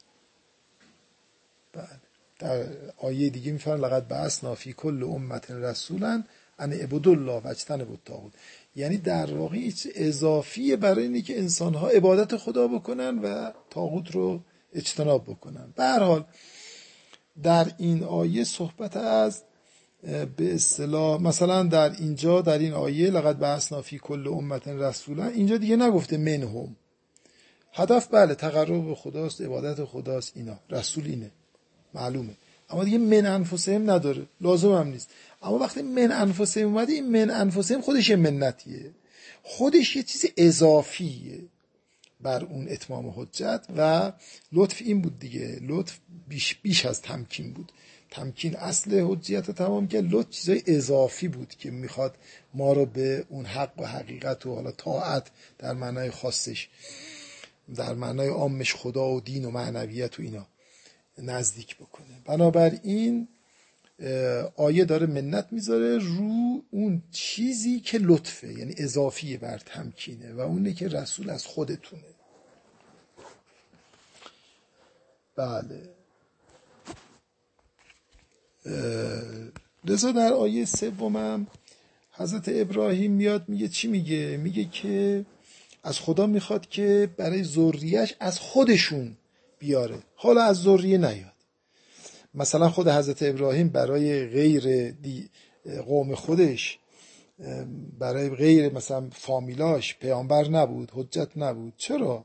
بله. در آیه دیگه میفرماید لقد بعثنا فی کل امة رسولا ان اعبدوا الله واجتنبوا الطاغوت. یعنی در واقع هیچ اضافیه برای اینه که انسان‌ها عبادت خدا بکنن و طاغوت رو اجتناب بکنن. به هر حال در این آیه صحبت از به اصطلاح مثلا در اینجا در این آیه لقد بعثنا فی کل امة رسولا، اینجا دیگه نگفته منهم. هدف بله تقرب به خداست، عبادت خداست، اینا رسول اینه معلومه، اما دیگه من انفسهم نداره، لازم هم نیست. اما وقتی من انفسهم اومده، این من انفسهم خودش یه منتیه، خودش یه چیز اضافیه. بر اون اتمام حجت. و لطف این بود دیگه، لطف بیش بیش از تمکین بود. تمکین اصل حجیت رو تمام کرد، لطف چیزای اضافی بود که میخواد ما رو به اون حق و حقیقت و حالا طاعت در معنای خاصش، در معنای عامش خدا و دین و معنویت و اینا نزدیک بکنه. بنابراین آیه داره منت میذاره رو اون چیزی که لطفه، یعنی اضافیه بر تمکینه، و اونه که رسول از خودتونه. بله. لذا در آیه سومم حضرت ابراهیم میاد میگه چی میگه؟ میگه که از خدا میخواد که برای ذریه‌اش از خودشون بیاره، حالا از ذریه نیاد. مثلا خود حضرت ابراهیم برای غیر قوم خودش، برای غیر مثلا فامیلاش پیامبر نبود، حجت نبود. چرا؟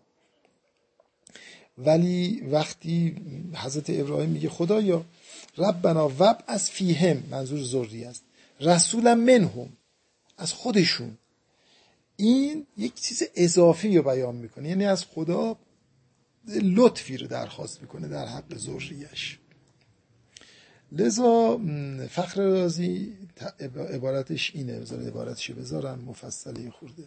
ولی وقتی حضرت ابراهیم میگه خدایا ربنا وابعث فیهم، منظور ذریه است، رسولا منهم، از خودشون، این یک چیز اضافی رو بیان میکنه، یعنی از خدا لطفی رو درخواست میکنه در حق ذریه‌اش. لذا فخر رازی عبارتش اینه، بذار عبارتش بذارم مفصلی خورده.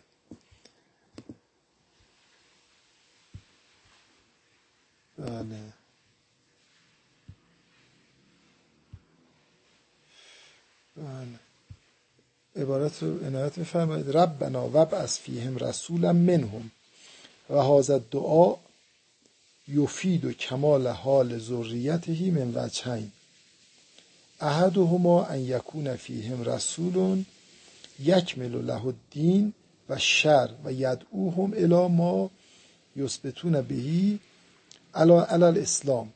بله بله عبارت رو عنایت می‌فرمایید. ربنا وابعث فیهم رسولا منهم و هذا الدعاء یفید کمال حال ذریته من وجهین، احدهما ان یکون فیهم رسول یکمل له الدین و شر و یدعوهم الی ما یثبتون به علی الاسلام،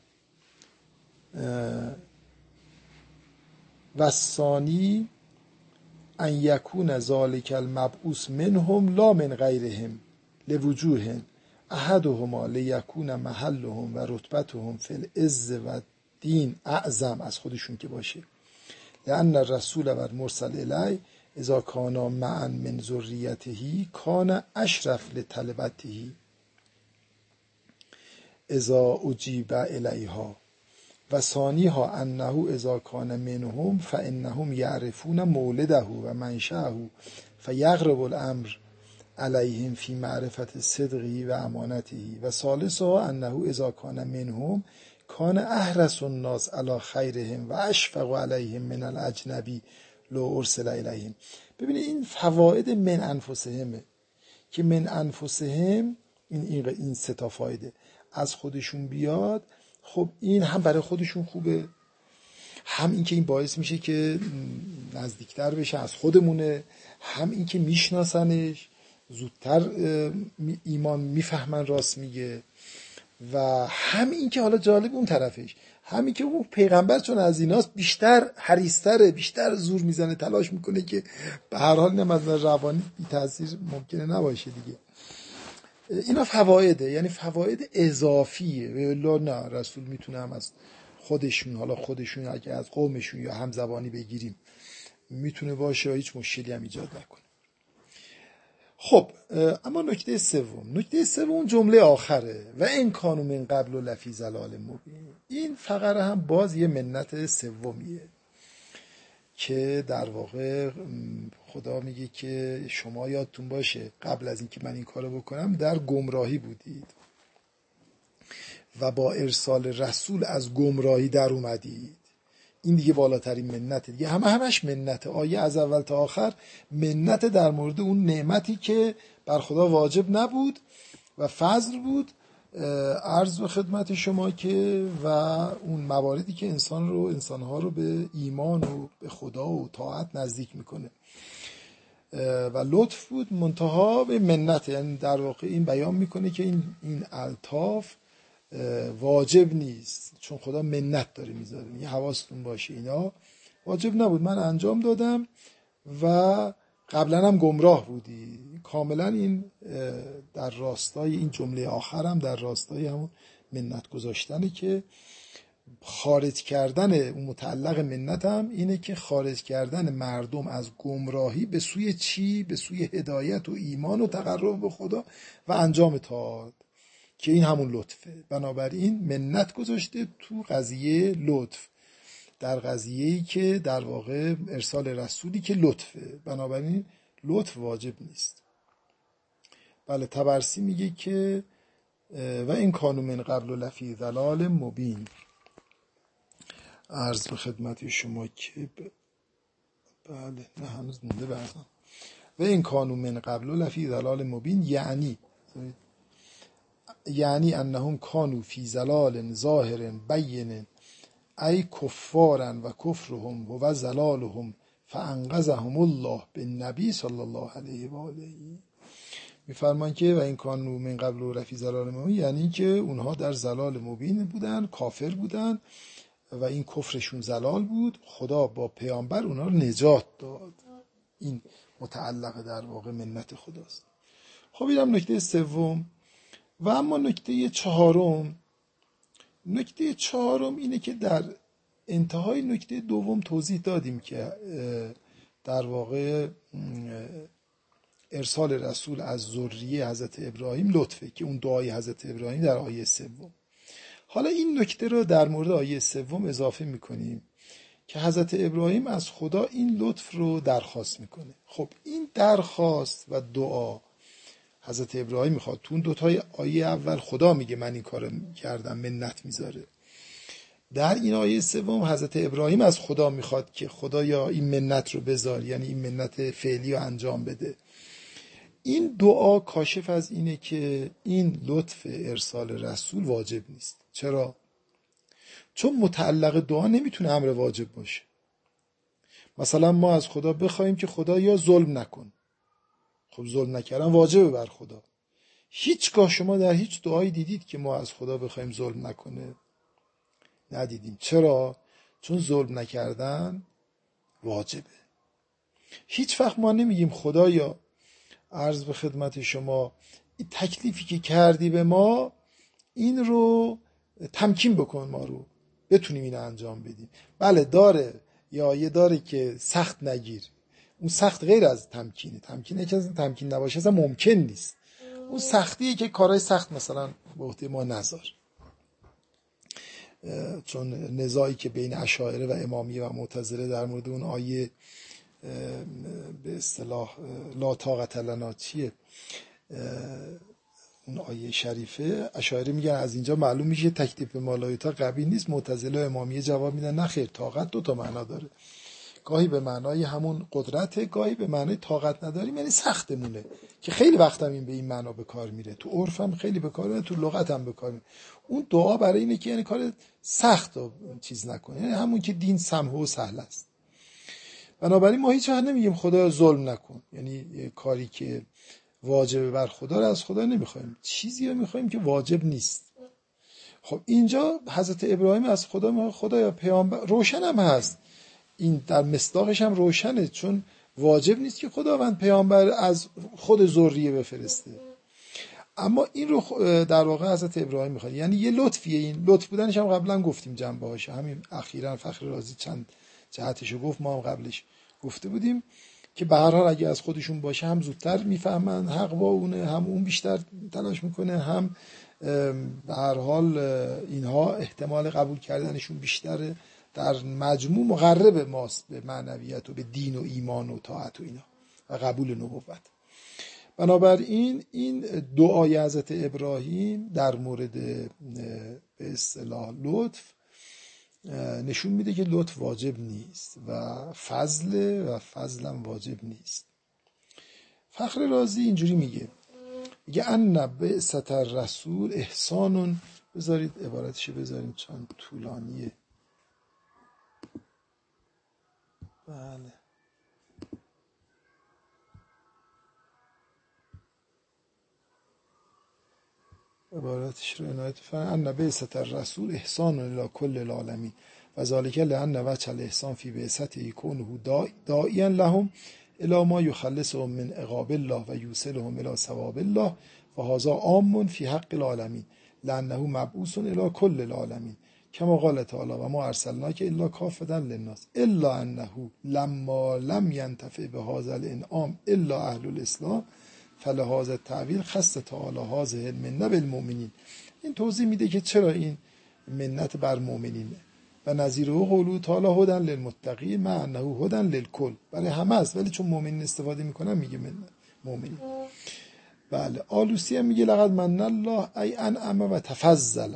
و الثانی ان یکون ذلک المبعوث منهم لا من غیرهم لوجوه احدهما لیکون محلهم و رتبتهم فی العز و دین اعظم، از خودشون که باشه، لأن الرسول و المرسل الی اذا کانا معا من ذریته کان اشرف لطلبته اذا اجیب الیها، و ثانیها انه اذا کان منهم فانهم یعرفون مولده و منشأه فیغرب الامر علیهم فی معرفت صدقه و امانته، و ثالثها انه اذا کان منهم کان احرص الناس علی خیرهم و اشفق علیهم من الاجنبی لو ارسل الیهم. ببینید این فواید من انفسهمه که من انفسهم، این این این سه تا فایده از خودشون بیاد. خب این هم برای خودشون خوبه، هم این که این باعث میشه که نزدیکتر بشه از خودمونه، هم این که میشناسنش زودتر ایمان میفهمن راست میگه، و هم این که حالا جالب اون طرفش، همین که اون پیغمبر چون از ایناست بیشتر حریص‌تره، بیشتر زور میزنه، تلاش میکنه که به هر حال نمازن روانی بی تاثیر ممکنه نباشه دیگه. اینا فوایده، یعنی فواید اضافیه. والله نه، رسول میتونه هم از خودشون، حالا خودشون اگه از قومشون یا همزبانی بگیریم میتونه باشه و هیچ مشکلی هم ایجاد نکنه. خب اما نکته سوم، نکته سوم جمله آخره، و این کانو من قبل و لفی ضلال مبین. این فقره هم باز یه منت سومیه که در واقع خدا میگه که شما یادتون باشه قبل از اینکه من این کارو بکنم در گمراهی بودید و با ارسال رسول از گمراهی در اومدید. این دیگه بالاترین منته دیگه، همه همش منته. آیه از اول تا آخر منت در مورد اون نعمتی که بر خدا واجب نبود و فضل بود عرض به خدمت شما که، و اون مواردی که انسان رو انسانها رو به ایمان و به خدا و طاعت نزدیک میکنه و لطف بود منتها به منت. یعنی در واقع این بیان میکنه که این این الطاف واجب نیست، چون خدا منت داره میذاره. میگه حواستون باشه اینا واجب نبود، من انجام دادم و قبلا هم گمراه بودی. کاملا این در راستای این جمله آخرم در راستای همون منت گذاشتنه که خارج کردن اون متعلق منت هم اینه که خارج کردن مردم از گمراهی به سوی چی؟ به سوی هدایت و ایمان و تقرب به خدا و انجام طاعات، که این همون لطفه. بنابراین منت گذاشته تو قضیه لطف، در قضیه‌ای که در واقع ارسال رسولی که لطفه، بنابراین لطف واجب نیست. بله طبرسی میگه که و این کانوا من قبل لفی ضلال مبین. عرض به خدمت شما که ب... بله نه هنوز مونده برزن. و این کانوا من قبل لفی ضلال مبین، یعنی یعنی انهم کانوا فی ضلال ظاهر بین ای کفارا و کفرهم و ضلالهم فانقذهم الله بالنبی صلی الله علیه و آله. میفرمان که و این کانوا من قبل و لفی ضلال مبین، یعنی که اونها در ضلال مبین بودن، کافر بودن و این کفرشون ضلال بود، خدا با پیامبر اونها رو نجات داد. این متعلق در واقع منت خداست. خب اینم نکته سوم. و اما نکته چهارم، نکته چهارم اینه که در انتهای نکته دوم توضیح دادیم که در واقع ارسال رسول از ذریه حضرت ابراهیم لطفه، که اون دعای حضرت ابراهیم در آیه سوم. حالا این نکته رو در مورد آیه سوم اضافه میکنیم که حضرت ابراهیم از خدا این لطف رو درخواست میکنه. خب این درخواست و دعا حضرت ابراهیم میخواد، تو اون دوتای آیه اول خدا میگه من این کارو کردم، منت میذاره. در این آیه سوم حضرت ابراهیم از خدا میخواد که خدایا این منت رو بذار، یعنی این منت فعلی رو انجام بده. این دعا کاشف از اینه که این لطف ارسال رسول واجب نیست. چرا؟ چون متعلق دعا نمیتونه امر واجب باشه. مثلا ما از خدا بخوایم که خدایا ظلم نکن، خب ظلم نکردن واجبه بر خدا. هیچگاه شما در هیچ دعایی دیدید که ما از خدا بخوایم ظلم نکنه؟ ندیدیم. چرا؟ چون ظلم نکردن واجبه. هیچ وقت ما نمیگیم خدایا عرض به خدمت شما این تکلیفی که کردی به ما این رو تمکین بکن، ما رو بتونیم این انجام بدیم. بله داره، یا یه داره که سخت نگیر. اون سخت غیر از تمکینه. تمکینه که از تمکین نباشه اصلا ممکن نیست. اون سختیه که کارهای سخت مثلا به عهده ما نذار. چون نزاعی که بین اشاعره و امامیه و معتزله در مورد اون آیه به اصطلاح لا طاقت لنا چیه، اون آیه شریفه، اشاعره میگن از اینجا معلوم میشه تکلیف مالایتا قوی نیست. معتزله و امامیه جواب میدن نه خیر، طاقت دو تا معنا داره، گاهی به معنای همون قدرت، گاهی به معنای طاقت نداریم، یعنی سختمونه، که خیلی وقت هم این به این معنا به کار میره، تو عرف هم خیلی به کار میره، تو لغت هم به کار میره. اون دعا برای اینه که یعنی کار سخت و چیز نکنه، یعنی همون که دین سمح و سهل است. بنابراین ما هیچ وقت نمیگیم خدا ظلم نکن، یعنی کاری که واجبه بر خدا رو از خدا نمیخوایم، چیزی رو میخوایم که واجب نیست. خب اینجا حضرت ابراهیم از خدا میخواد خدایا پیامبر، روشن هم هست این، در مصداقش هم روشنه، چون واجب نیست که خداوند پیامبر از خود ذریه بفرسته، اما این رو در واقع حضرت ابراهیم میخواد، یعنی یه لطفیه. این لطف بودنش هم قبلا گفتیم جنبه هاش، همین اخیراً فخر رازی چند جهتشو گفت، ما هم قبلش گفته بودیم که به هر حال اگه از خودشون باشه هم زودتر میفهمن حق با اونه، هم اون بیشتر تلاش میکنه، هم به هر حال اینها احتمال قبول کردنشون بیشتره. در مجموع مقرب ماست به معنویت و به دین و ایمان و طاعت و اینا و قبول نبوت. بنابراین این دعای حضرت ابراهیم در مورد به اصطلاح لطف نشون میده که لطف واجب نیست و فضل و فضلم واجب نیست. فخر رازی اینجوری میگه، میگه ان بعثت الرسول احسانون، بذارید عبارتشو بذاریم چون طولانیه. بله عبارتش رو عنایت فرمایید. ان بعثت الرسول احسان الی کل العالمین و ذلک لان وجه الاحسان فی بعثته یکونه داعیا لهم الی ما یخلصهم من عقاب الله و یوصلهم الی ثواب الله و هذا عام فی حق العالمین لانه مبعوث الی کل العالمین کما قال تعالی و ما ارسلناک الا کافة للناس الا انه لما لم ینتفع بهذا الانعام الا اهل الاسلام فلهذا التعبیر خص تعالی هذه المنه بالمؤمنین. این توضیح میده که چرا این منت بر مؤمنینه. و نظیره قوله تعالی هدی للمتقین مع انه هدی للکل، برای همه است ولی چون مؤمنین استفاده میکنن میگه مؤمنین. بله. آلوسی هم میگه لقد من الله ای انعم و تفضل.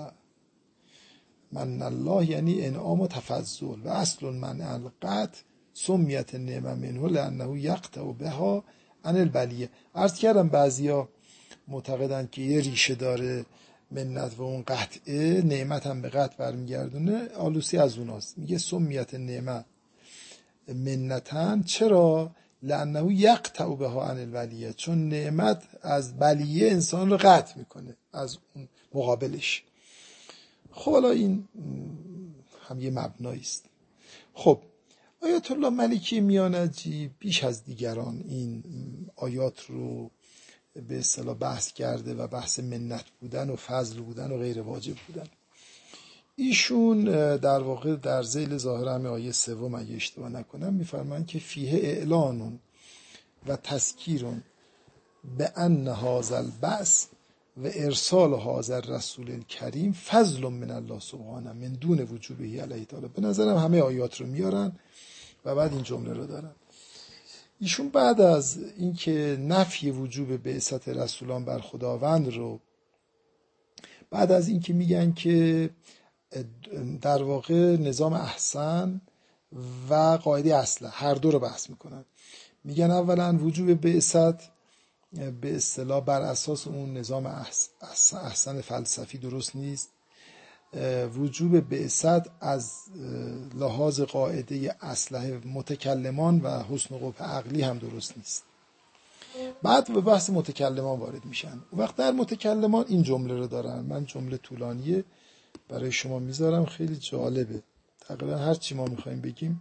من الله یعنی انعام و تفضل. و اصل من القطع سمیت نعمه منه لانه یقطع بها عن البلیه. عرض کردم بعضیا معتقدن که یه ریشه داره منت و اون قطعه نعمت هم به قطع برمیگردونه. آلوسی از اوناست، میگه سمیت نعمه منتن. چرا؟ لانه یقطع بها عن البلیه، چون نعمت از بلیه انسان رو قطع میکنه از اون مقابلش. خب حالا این هم یه مبنایی است. خب آیت الله ملکی میانجی بیش از دیگران این آیات رو به اصطلاح بحث کرده و بحث منت بودن و فضل بودن و غیر واجب بودن. ایشون در واقع در ذیل ظاهر همه آیه سوم اگه اشتباه نکنم میفرمایند که فیه اعلان و تذکیر به ان هذا البعث و ارسال هذا الرسول الکریم فضل من الله سبحانه من دون وجوبه علیه تعالی. به نظرم همه آیات رو میارن و بعد این جمله رو دارن. ایشون بعد از اینکه نفی وجوب بعثت رسولان بر خداوند رو، بعد از اینکه میگن که در واقع نظام احسن و قاعده اصله هر دو رو بحث میکنن، میگن اولا وجوب بعثت به اصطلاح بر اساس اون نظام احسن فلسفی درست نیست، وجوب بعثت از لحاظ قاعده اصله متکلمان و حسن قبح عقلی هم درست نیست. بعد به بحث متکلمان وارد میشن. وقت در متکلمان این جمله رو دارن، من جمله طولانیه برای شما میذارم، خیلی جالبه. تقریبا هر چی ما میخوایم بگیم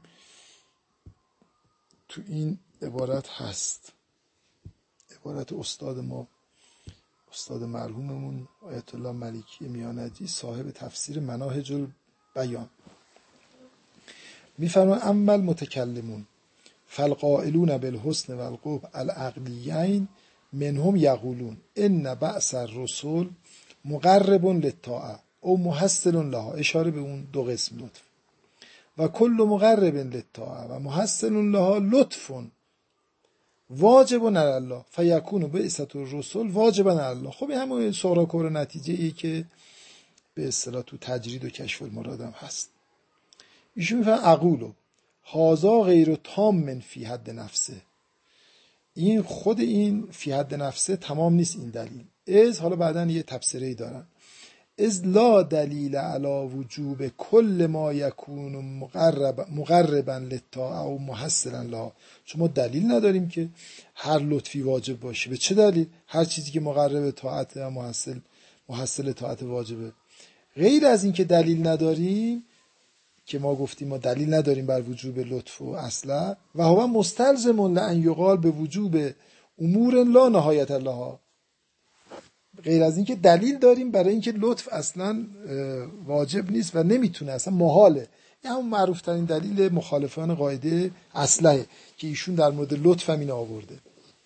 تو این عبارت هست. عبارت استاد ما، استاد مرحوممون آیت الله ملکی میانجی صاحب تفسیر مناهج البیان، میفرمان اما المتکلمون فالقائلون بالحسن والقبح العقلیین منهم یقولون ان بعث الرسول مقرب للطاعه او محصل لها، اشاره به اون دو قسم لطف، و کل مقرب للطاعه و محصل لها لطف واجب علی الله فیکون بعثت الرسل واجبا علی الله. خب این همون سوراکور نتیجه ای که به اصطلاح تو تجرید و کشف المراد هم هست. ایشون میفهمن اقولو هازا غیر تام من فی حد نفسه، این خود این فی حد نفسه تمام نیست این دلیل. از حالا بعدن یه تفسیری دارن، از لا دلیل علی وجوب کل ما یکون مقرب مقربا للطاعه او محصلا لها، چون ما دلیل نداریم که هر لطفی واجب باشه. به چه دلیل؟ هر چیزی که مقرب طاعت و محصل محصل طاعت واجبه. غیر از این که دلیل نداریم، که ما گفتیم ما دلیل نداریم بر وجوب لطف و اصلا، و هو مستلزم لان یقال به وجوب امور لا نهایت لها. غیر از این که دلیل داریم برای اینکه لطف اصلا واجب نیست و نمیتونه، اصلا محاله. این همون معروف ترین دلیل مخالفان قاعده اصله که ایشون در مورد لطف هم این آورده.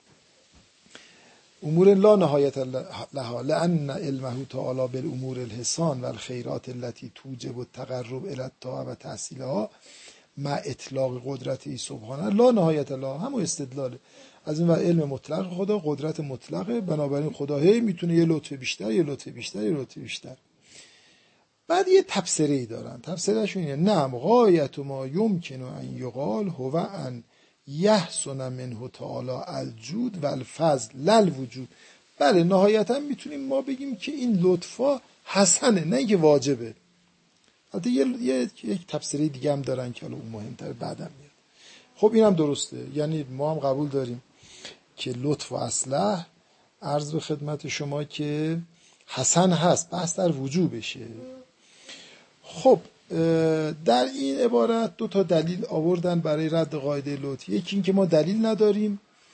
امور لا نهایت لها لان علمه تعالی بالامور الحسان و الخیرات التي توجب التقرب الى الطاعه و تحصیلها مع اطلاق قدرته سبحانه لا نهایت لها. همون استدلاله از این و علم مطلق خدا قدرت مطلقه، بنابراین خدا هی میتونه یه لطف بیشتر یه لطف بیشتر یه لطف بیشتر. بعد یه تفسیری دارن، تفسیرشون اینه نعم غایت ما یمکن ان یقال هو ان یحسن منه تعالی الجود و الفضل للوجود. بله نهایتا میتونیم ما بگیم که این لطفا حسنه، نه اینکه واجبه. البته یه یک تفسیری دیگه هم دارن که حالا اون مهمتر بعدم میاد. خب اینم درسته، یعنی ما هم قبول داریم که لطف و اصلح عرض به خدمت شما که حسن هست، بحث در وجوبشه. خب در این عبارت دو تا دلیل آوردن برای رد قاعده لطف. یکی این که ما دلیل نداریم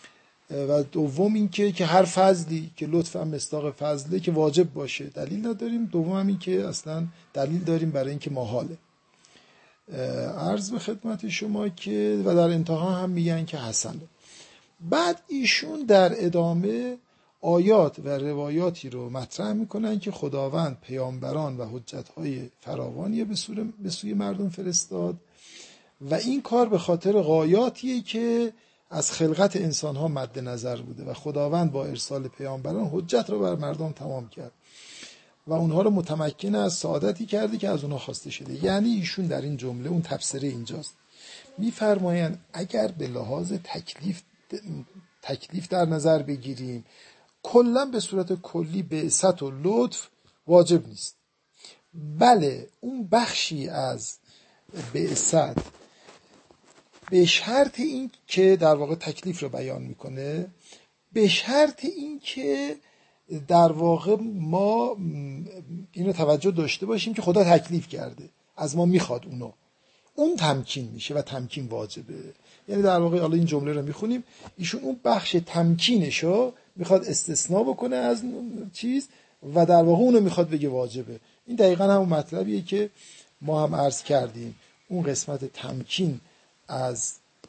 و دوم این که که هر فضلی که لطف هم مصداق فضله که واجب باشه دلیل نداریم. دوم هم این که اصلا دلیل داریم برای این که محاله. عرض به خدمت شما که و در انتها هم میگن که حسنه. بعد ایشون در ادامه آیات و روایاتی رو مطرح میکنن که خداوند پیامبران و حجتهای فراوانی به, به سوی مردم فرستاد و این کار به خاطر غایاتیه که از خلقت انسانها مد نظر بوده و خداوند با ارسال پیامبران حجت رو بر مردم تمام کرد و اونها رو متمکن از سعادتی کرده که از اونها خواسته شده. یعنی ایشون در این جمله اون تفسیره اینجاست، میفرمایند اگر به لحاظ تکلیف تکلیف در نظر بگیریم کلا به صورت کلی بعثت و لطف واجب نیست. بله اون بخشی از بعثت به شرط این که در واقع تکلیف رو بیان میکنه، به شرط این که در واقع ما اینو توجه داشته باشیم که خدا تکلیف کرده از ما میخواد اونو، اون تمکین میشه و تمکین واجبه. یعنی در واقع حالا این جمله رو میخونیم ایشون اون بخش تمکینشو میخواد استثناء بکنه از چیز و در واقع اونو میخواد بگه واجبه. این دقیقا همون مطلبیه که ما هم عرض کردیم، اون قسمت تمکین از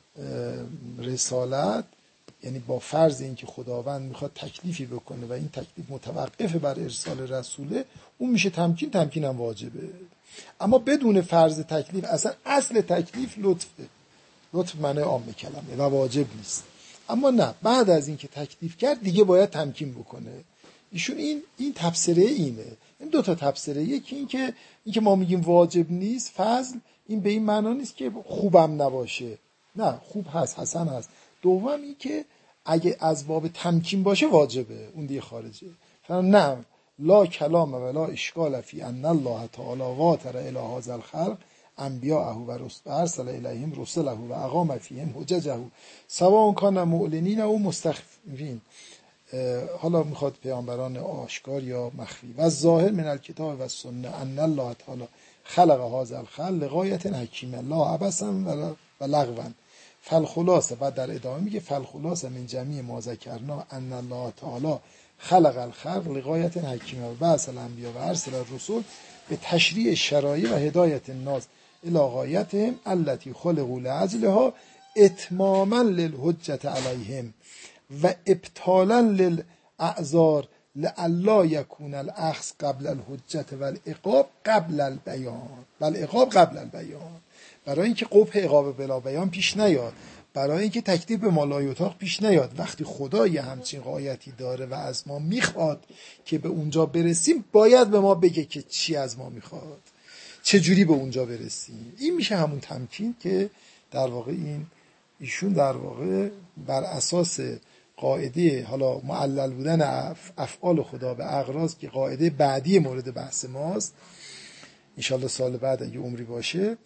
رسالت یعنی با فرض این که خداوند میخواد تکلیفی بکنه و این تکلیف متوقف بر ارسال رسوله، اون میشه تمکین، تمکین هم واجبه. اما بدون فرض تکلیف اصلا اصل تکلیف لطفه، لطف معنی عام کلمه و واجب نیست. اما نه، بعد از این که تکلیف کرد دیگه باید تمکین بکنه. ایشون این این تفسیره اینه. این دو تا تفسیره، یکی این که این که ما میگیم واجب نیست فضل، این به این معنا نیست که خوبم نباشه، نه خوب هست، حسن هست. دوم این که اگه از باب تمکین باشه واجبه، اون دیگه خارجه. نه لا کلام ولا اشکال فی ان الله تعالی واتر الی هذا الخلق انبیاءه و ارسل الیهم رسله و اقام فیهم حججه سواء کان معلنین او مستخفین. حالا میخواد پیامبران آشکار یا مخفی. و ظاهر من الکتاب و سنه ان الله تعالی خلق هذا الخلق لغایت حکیمه لا عبثا و لغوا. فالخلاصه، بعد در ادامه میگه فالخلاصه من جمیع ما ذکرنا ان الله تعالی خلق الخلق لغایت حکیمه و بعث الانبیاء و ارسل الرسل به تشریع شرایع و هدایت الناس الی غایتهم التي خلقوا لاجلها اتماما للحجة علیهم و ابطالا للاعذار لئلا یکون الاخذ قبل الحجة و العقاب قبل البیان و العقاب قبل البیان. برای اینکه قبح عقاب بلا بیان پیش نیاد، برای اینکه تکلیف به ما لا یطاق پیش نیاد، وقتی خدا یه همچین غایتی داره و از ما میخواد که به اونجا برسیم، باید به ما بگه که چی از ما میخواد، چه جوری به اونجا برسیم. این میشه همون تمکین که در واقع این ایشون در واقع بر اساس قاعده حالا معلل بودن افعال خدا به اغراض که قاعده بعدی مورد بحث ماست، انشالله سال بعد اگه عمری باشه،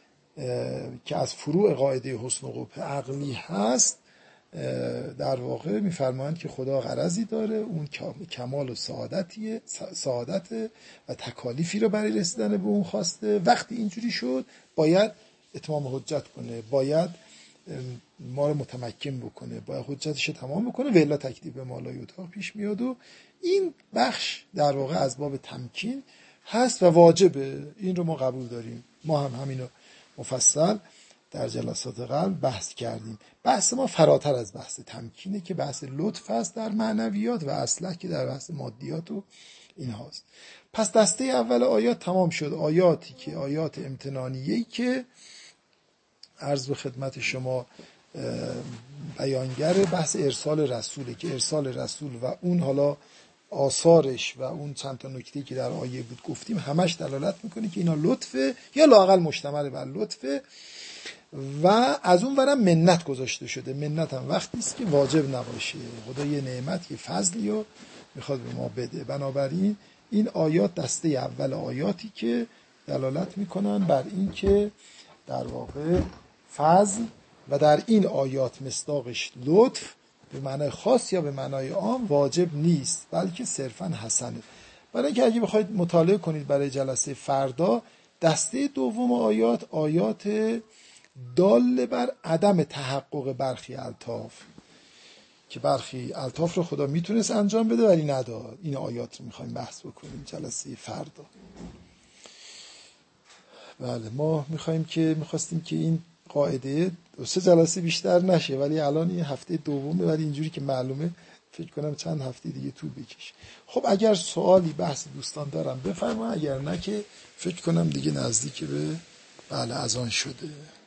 که از فروع قاعده حسن و قبح عقلی هست، در واقع میفرمایند که خدا غرضی داره، اون کمال و سعادتیه، سعادت و تکالیفی رو برای رسیدن به اون خواسته. وقتی اینجوری شد باید اتمام حجت کنه، باید ما رو متمکن بکنه، باید حجتش رو تمام بکنه، و الا تکلیف به ما لا یطاق پیش میاد. و این بخش در واقع از باب تمکین هست و واجبه. این رو ما قبول داریم. ما هم همینو مفصل در جلسات قبل بحث کردیم. بحث ما فراتر از بحث تمکینه که بحث لطف است در معنویات و اصلح که در بحث مادیات و این هاست. پس دسته اول آیات تمام شد. آیاتی که آیات امتنانیه‌ای که عرض به خدمت شما بیانگر بحث ارسال رسوله، که ارسال رسول و اون حالا آثارش و اون چند تا نکته که در آیه بود گفتیم همش دلالت میکنه که اینا لطفه یا لااقل مشتمل بر لطفه. و از اون ورم منت گذاشته شده. منت هم وقتی است که واجب نباشه، خدا یه نعمت، یه فضلی رو میخواد به ما بده. بنابراین این آیات دسته اول آیاتی که دلالت میکنن بر این که در واقع فضل و در این آیات مصداقش لطف به معنای خاص یا به معنای عام واجب نیست، بلکه صرفاً حسنه. برای اینکه اگه بخواید مطالعه کنید برای جلسه فردا، دسته دوم آیات آیات دال بر عدم تحقق برخی الطاف، که برخی الطاف رو خدا میتونست انجام بده ولی نداد. این آیات رو میخوایم بحث بکنیم جلسه فردا. بله ما میخوایم که میخواستیم که این قاعده دو سه جلسه بیشتر نشه، ولی الان این هفته دومه، ولی اینجوری که معلومه فکر کنم چند هفته دیگه طول بکشه. خب اگر سوالی بحث دوستان دارم بفرمایید، اگر نه که فکر کنم دیگه نزدیک به بله از آن شده.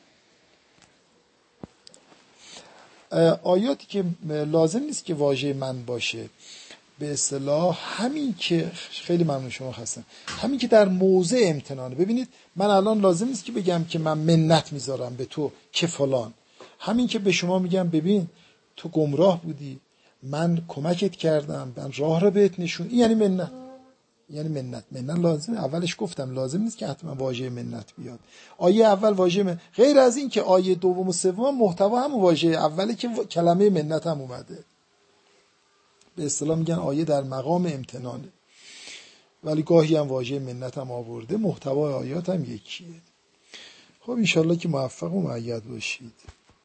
آیاتی که لازم نیست که واژه من باشه، به اصطلاح همین که خیلی ممنون شما هستم، همین که در موضع امتنانه. ببینید من الان لازم نیست که بگم که من منت میذارم به تو که فلان، همین که به شما میگم ببین تو گمراه بودی من کمکت کردم، من راه رو بهت نشون، این یعنی منت. یعنی منت منت لازم، اولش گفتم لازم نیست که حتما واژه منت بیاد. آیه اول واژه من، غیر از این که آیه دوم و سوم محتوا هم واژه اوله که کلمه منت هم اومده. به اصطلاح میگن آیه در مقام امتنانه، ولی گاهی هم واژه منت هم آورده. محتوای آیات هم یکیه. خب انشالله که موفق و مؤید باشید.